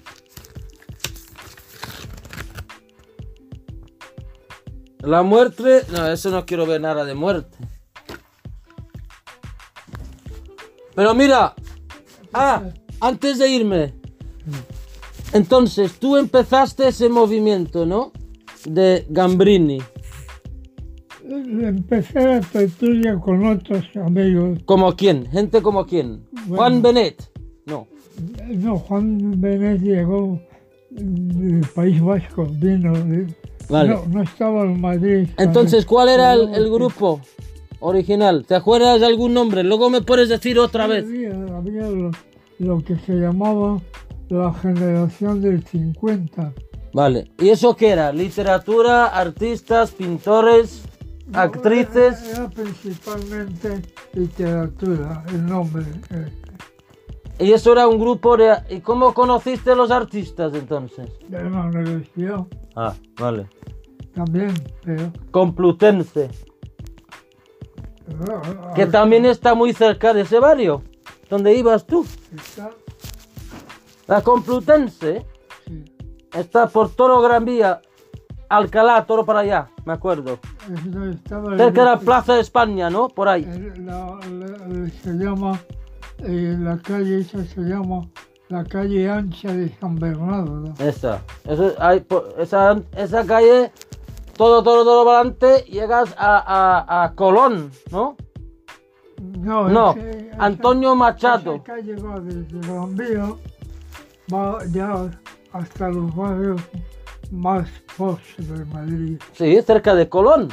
La muerte... No, eso no quiero ver nada de muerte. Pero mira. Ah, antes de irme. Entonces, tú empezaste ese movimiento, ¿no? De Gambrini. Empecé la tertulia con otros amigos. ¿Como quién? Gente como quién. Bueno. Juan Benet. No. No, Juan Benet llegó del País Vasco, vino. de- Vale. No, no estaba en Madrid. Entonces, ¿cuál era el, el No, grupo original? ¿Te acuerdas de algún nombre? Luego me puedes decir otra vez. Había, había lo, lo que se llamaba la generación del cincuenta. Vale. ¿Y eso qué era? ¿Literatura, artistas, pintores, No, actrices? Era, era principalmente literatura, el nombre. eh, Y eso era un grupo de... ¿Y cómo conociste a los artistas entonces? de la universidad Ah, vale. también, pero... Complutense. pero, Que ah, también está muy cerca de ese barrio. ¿Dónde ibas tú? está- La Complutense sí, está por Toro Gran Vía, Alcalá, Toro para allá, me acuerdo. es donde estaba el- Cerca de la Plaza de España, ¿no? Por ahí. el- la- la- se llama, eh, la calle esa se llama la calle ancha de San Bernardo. ¿no? Esa. Eso, hay, por- esa, esa calle, todo, todo, todo para adelante, llegas a, a, a Colón, ¿no? No, No, ese- esa- Antonio Machado. Esa calle va desde Gran Vía, va ya hasta los barrios más posh de Madrid. Sí, cerca de Colón.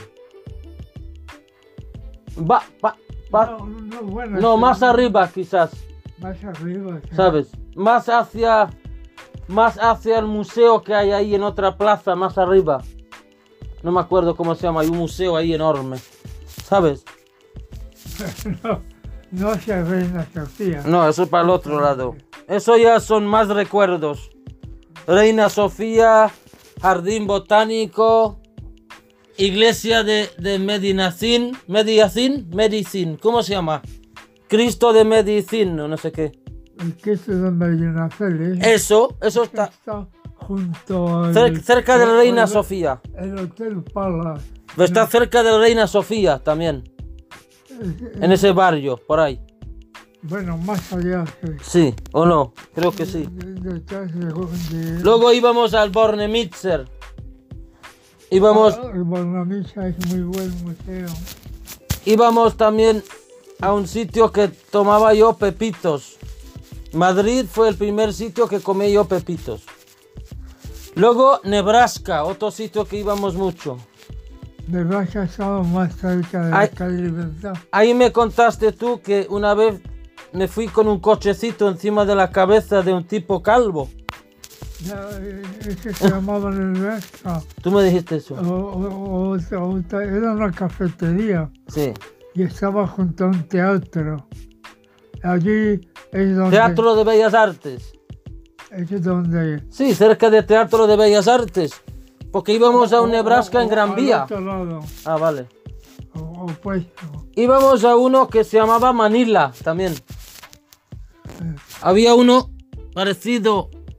Va, va, va. No, no, bueno, No, sí, más arriba quizás, Más arriba. sí. ¿sabes? Más hacia, más hacia el museo que hay ahí en otra plaza, más arriba. No me acuerdo cómo se llama, hay un museo ahí enorme, ¿sabes? no, no hacia Reina Sofía. No, eso es para el otro lado. Eso ya son más recuerdos. Reina Sofía, Jardín Botánico, Iglesia de, de Medinacín, Medicín, Medicín, ¿cómo se llama? Cristo de Medicín, o no sé qué. El queso de Medinaceli ¿eh? Eso, eso está está junto al... cer- cerca de la Reina al- Sofía. El Hotel Palace. Está cerca de la Reina Sofía también, Es- en ese barrio, por ahí. Bueno, más allá. Sí. Sí, o no, creo que sí. De- detrás de- de- Luego íbamos al Bornemiszer. Íbamos, Ah, el Bonavista es muy buen museo. íbamos también a un sitio que tomaba yo pepitos. Madrid fue el primer sitio que comí yo pepitos. Luego Nebraska, otro sitio que íbamos mucho. De Baja estaba más cerca de Ay. la calle Libertad. Ahí me contaste tú que una vez me fui con un cochecito encima de la cabeza de un tipo calvo. Ya, eh, ese se llamaba Nebraska. Tú me dijiste eso. O, o- o- otra- otra- era una cafetería Sí. y estaba junto a un teatro. Allí es donde... Teatro de Bellas Artes. Es donde... Sí, cerca de Teatro de Bellas Artes. Porque íbamos a un Nebraska en Gran Al Vía. otro lado, Ah, vale. o- opuesto. Íbamos a uno que se llamaba Manila también. Había uno parecido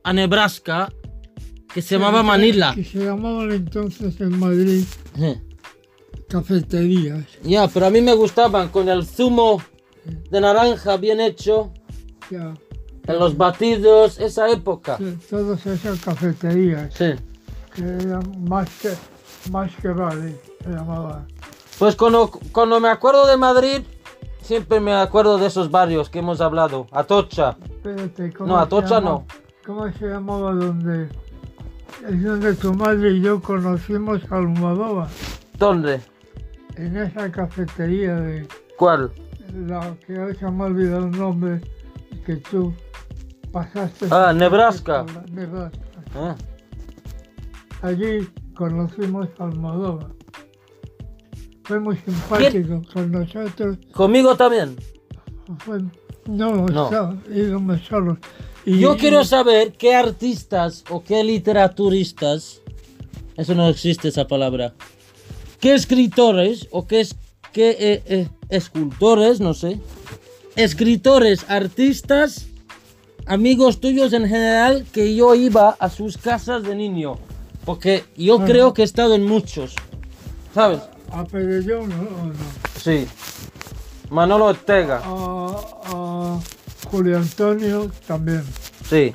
a Nebraska que se llamaba Manila. Que se llamaban entonces en Madrid Sí. cafeterías. Ya, pero a mí me gustaban con el zumo de naranja bien hecho, Ya. en los batidos, esa época. Sí, todas esas cafeterías Sí. que eran más que, más que vale, se llamaban. Pues cuando, cuando me acuerdo de Madrid, siempre me acuerdo de esos barrios que hemos hablado. Atocha. Espérate, ¿cómo No, se Atocha llama- no. ¿Cómo se llamaba donde? Es donde tu madre y yo conocimos a Almodóvar, ¿Dónde? en esa cafetería de ¿Cuál? la que hoy se me ha olvidado el nombre que tú pasaste. Ah, Nebraska. Nebraska. Ah. Allí conocimos a Almodóvar. Fue muy simpático con nosotros. ¿Conmigo también? Fue, no, No. estaba- íbamos solos. Y, Yo quiero y- saber qué artistas o qué literaturistas, eso no existe esa palabra, qué escritores o qué, es, qué eh, eh, escultores, no sé, escritores, artistas, amigos tuyos en general, que yo iba a sus casas de niño, porque yo Ajá. creo que he estado en muchos, ¿sabes? a Perellón, ¿no? ¿O no? Sí. Manolo Ortega, A, a Julio Antonio también. sí.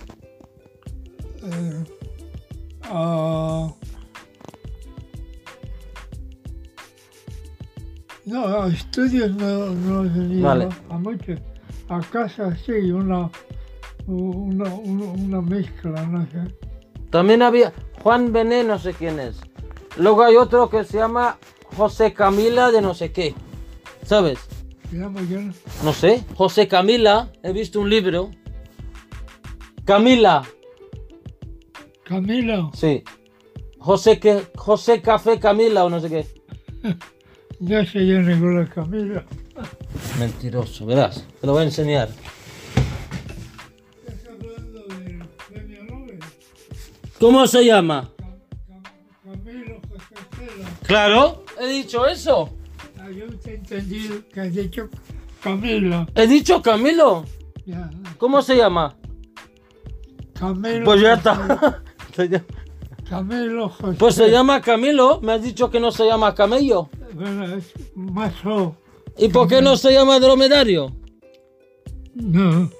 Eh, a... No, a estudios no, no he venido, Vale. a muchos. A casa sí, una, una, una, una mezcla, no sé. También había Juan Bené, no sé quién es. Luego hay otro que se llama José Camila de no sé qué. ¿Sabes? Se llama yo, no- No sé. José Camila. He visto un libro. Camila. Camilo, Sí. José, que, José Café Camila o no sé qué. no sé yo ninguna Camilo. Mentiroso, verás. Te lo voy a enseñar. ¿Estás hablando del premio Nobel? ¿Cómo se llama? Cam- Cam- Camilo José Cela. Claro. He dicho eso. Ah, yo te he entendido que has dicho Camilo. He dicho Camilo. Ya. ¿Cómo se llama? Camilo. Pues ya José- está. Se llama- Camilo José. Pues se llama Camilo. Me has dicho que no se llama camello. Bueno, es más o. ¿Y por qué no se llama dromedario? No.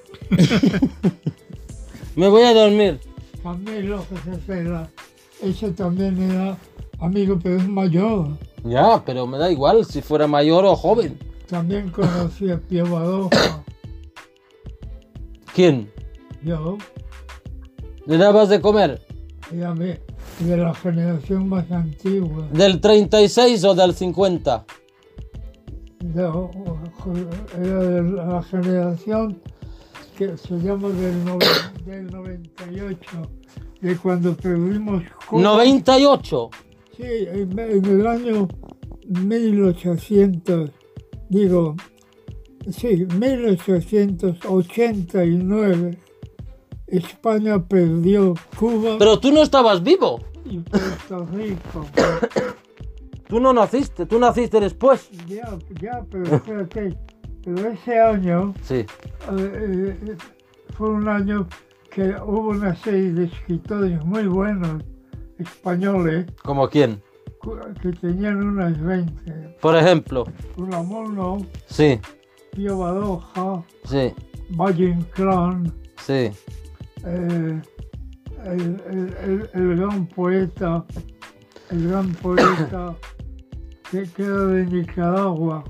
Me voy a dormir. Camilo José Cela. Ese también era amigo, pero es mayor. Ya, pero me da igual si fuera mayor o joven. También conocí a Pío Baroja. ¿Quién? Yo, ¿Le dabas de comer? ella me, de la generación más antigua. ¿Del treinta y seis o del cincuenta? De- era de la generación que se llama del, nove- del noventa y ocho, de cuando perdimos Cuba. ¿noventa y ocho? Sí, en, en el año mil ochocientos, digo, sí, mil ochocientos ochenta y nueve, España perdió Cuba Pero tú no estabas vivo. y Puerto Rico. Tú no naciste, tú naciste después. Ya, ya, pero espérate, pero ese año Sí. eh, eh, fue un año que hubo una serie de escritores muy buenos españoles ¿Como quién? cu- que tenían unas veinte. Por ejemplo. Unamuno, Sí, Pío Baroja, sí, Valle Inclán, sí. eh, el, el- el- el gran poeta, el gran poeta que, que era de Nicaragua,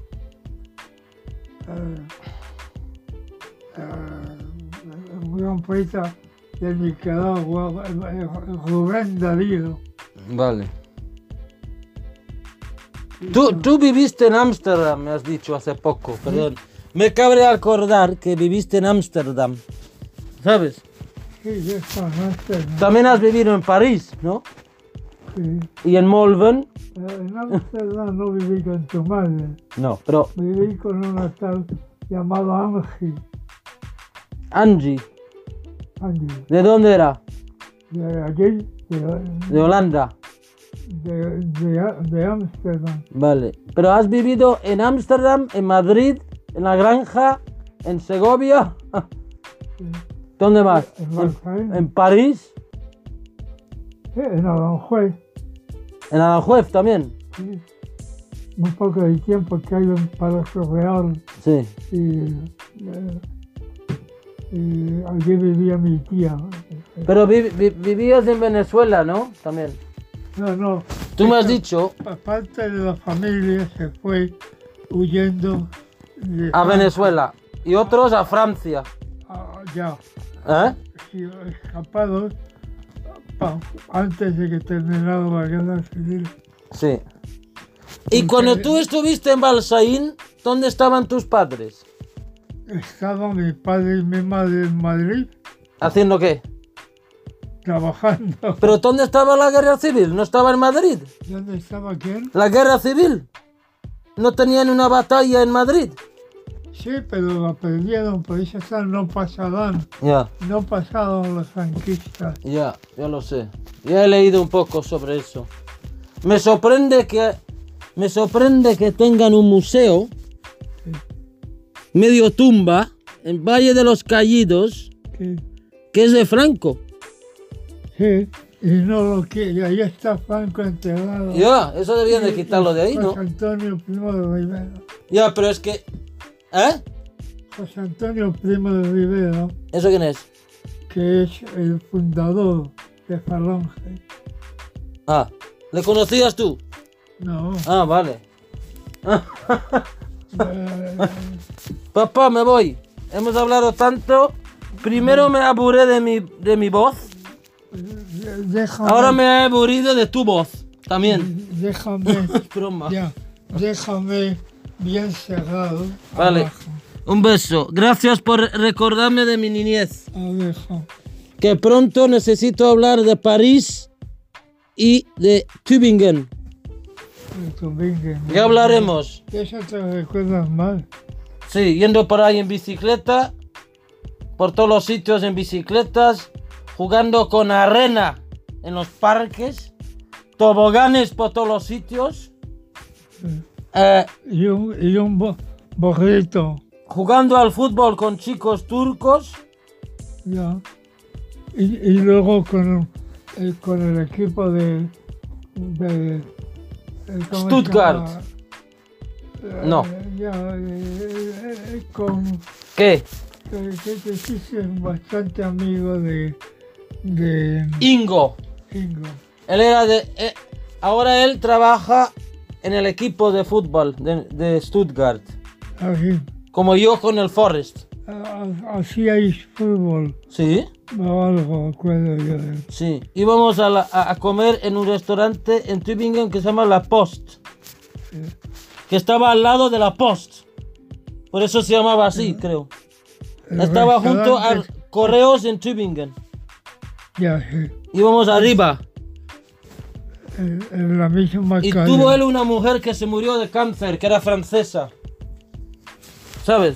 eh, eh, un gran poeta de Nicaragua, eh, eh, Rubén Darío. Vale. Tú, tú viviste en Ámsterdam, me has dicho hace poco, perdón. Me cabe acordar que viviste en Ámsterdam. ¿Sabes? Sí, ya está, no sé, ¿no? También has vivido en París, ¿no? Sí. Y en Molven. Eh, En Amsterdam no viví con tu madre, No, pero viví con una tal llamada Angie, Angie, Angie, ¿de dónde era? de allí, de, De Holanda. de, de, de Ámsterdam. Vale. Pero has vivido en Ámsterdam, en Madrid, en La Granja, en Segovia. Sí. ¿Dónde más? En ¿En, Balsaín. en París? Sí, en Aranjuez. ¿En Aranjuez también? Sí. Un poco de tiempo que hay un Palacio Real Sí. y, eh, y allí vivía mi tía. Pero vi- vi- vivías en Venezuela, ¿no? También. No, no. Tú me has esa dicho Parte de la familia se fue huyendo de a Venezuela y otros a Francia. Ah, ya, ¿Eh? sí, escapados pa- antes de que terminara la guerra civil. Sí. Y cuando tú estuviste en Balsaín, ¿dónde estaban tus padres? Estaban mi padre y mi madre en Madrid ¿Haciendo qué? trabajando. ¿Pero dónde estaba la guerra civil? ¿No estaba en Madrid? ¿Dónde estaba quién? ¿La guerra civil? ¿No tenían una batalla en Madrid? Sí, pero la perdieron, por eso están, no pasarán. Ya, No pasaron los franquistas. ya, ya lo sé. Ya he leído un poco sobre eso. Me sorprende que me sorprende que tengan un museo medio tumba en Valle de los Caídos Sí, que es de Franco. sí, y no lo quiere. Ahí está Franco enterrado. Ya, eso debían de quitarlo de ahí, ¿no? José Antonio Primo de Rivera. Ya, pero es que... ¿Eh? José Antonio Primo de Rivera, ¿Eso quién es? que es el fundador de Falange. Ah, ¿le conocías tú? No, Ah, vale. eh, Papá, me voy. Hemos hablado tanto. Primero me aburrí de mi, de mi voz. déjame, Ahora me he aburrido de tu voz. También. déjame, Es broma. ya, déjame bien cerrado. Vale. Abajo. Un beso. Gracias por recordarme de mi niñez. Abajo. Que pronto necesito hablar de París y de Tübingen. Tübingen. Ya hablaremos. Eso te recuerdas mal. Sí, yendo por ahí en bicicleta. Por todos los sitios en bicicletas. Jugando con arena en los parques. Toboganes por todos los sitios. Sí. Eh, Y un, y un bo- borrito. jugando al fútbol con chicos turcos. Ya. Y, y luego con, eh, con el equipo de. de eh, ¿cómo se Stuttgart. llama? Eh, No. Ya, eh, eh, con. ¿Qué? Que, que te hiciste bastante amigo de. de. Ingo. Ingo. Él era de... eh, ahora él trabaja en el equipo de fútbol de, de Stuttgart. Así. Como yo con el Forest. Hacíais fútbol Sí, o algo, acuerdo yo. de- sí. Íbamos a, la- a- a comer en un restaurante en Tübingen que se llama La Post. Que estaba al lado de La Post. Por eso se llamaba así, creo. el Estaba junto a restaurante- Correos en Tübingen. Ya, sí. Íbamos arriba. En, en la misma Y calle. tuvo él una mujer que se murió de cáncer, que era francesa. ¿Sabes?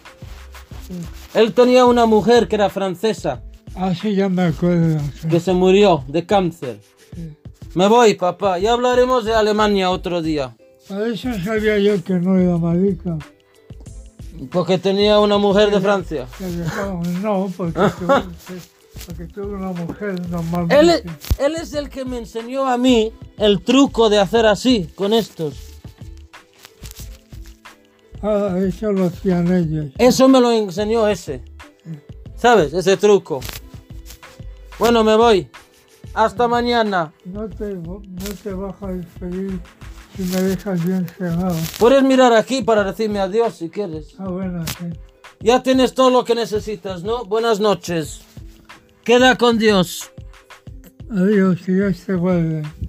Él tenía una mujer que era francesa, Ah, sí, ya me acuerdo. sí. que se murió de cáncer. Me voy, papá. Ya hablaremos de Alemania otro día. Por eso sabía yo que no era marica. Porque tenía una mujer de Francia. Que dejaron- no, porque tuve, porque tuve una mujer normalmente. Él, es- él es el que me enseñó a mí el truco de hacer así, con estos. Ah, eso lo hacían ellos. Eso me lo enseñó ese. ¿Sabes? Ese truco. Bueno, me voy. Hasta mañana. No te, no te vas a despedir si me dejas bien cerrado. Puedes mirar aquí para decirme adiós si quieres. Ah, bueno, sí. Ya tienes todo lo que necesitas, ¿no? Buenas noches. Queda con Dios. Adiós, que Dios te guarde.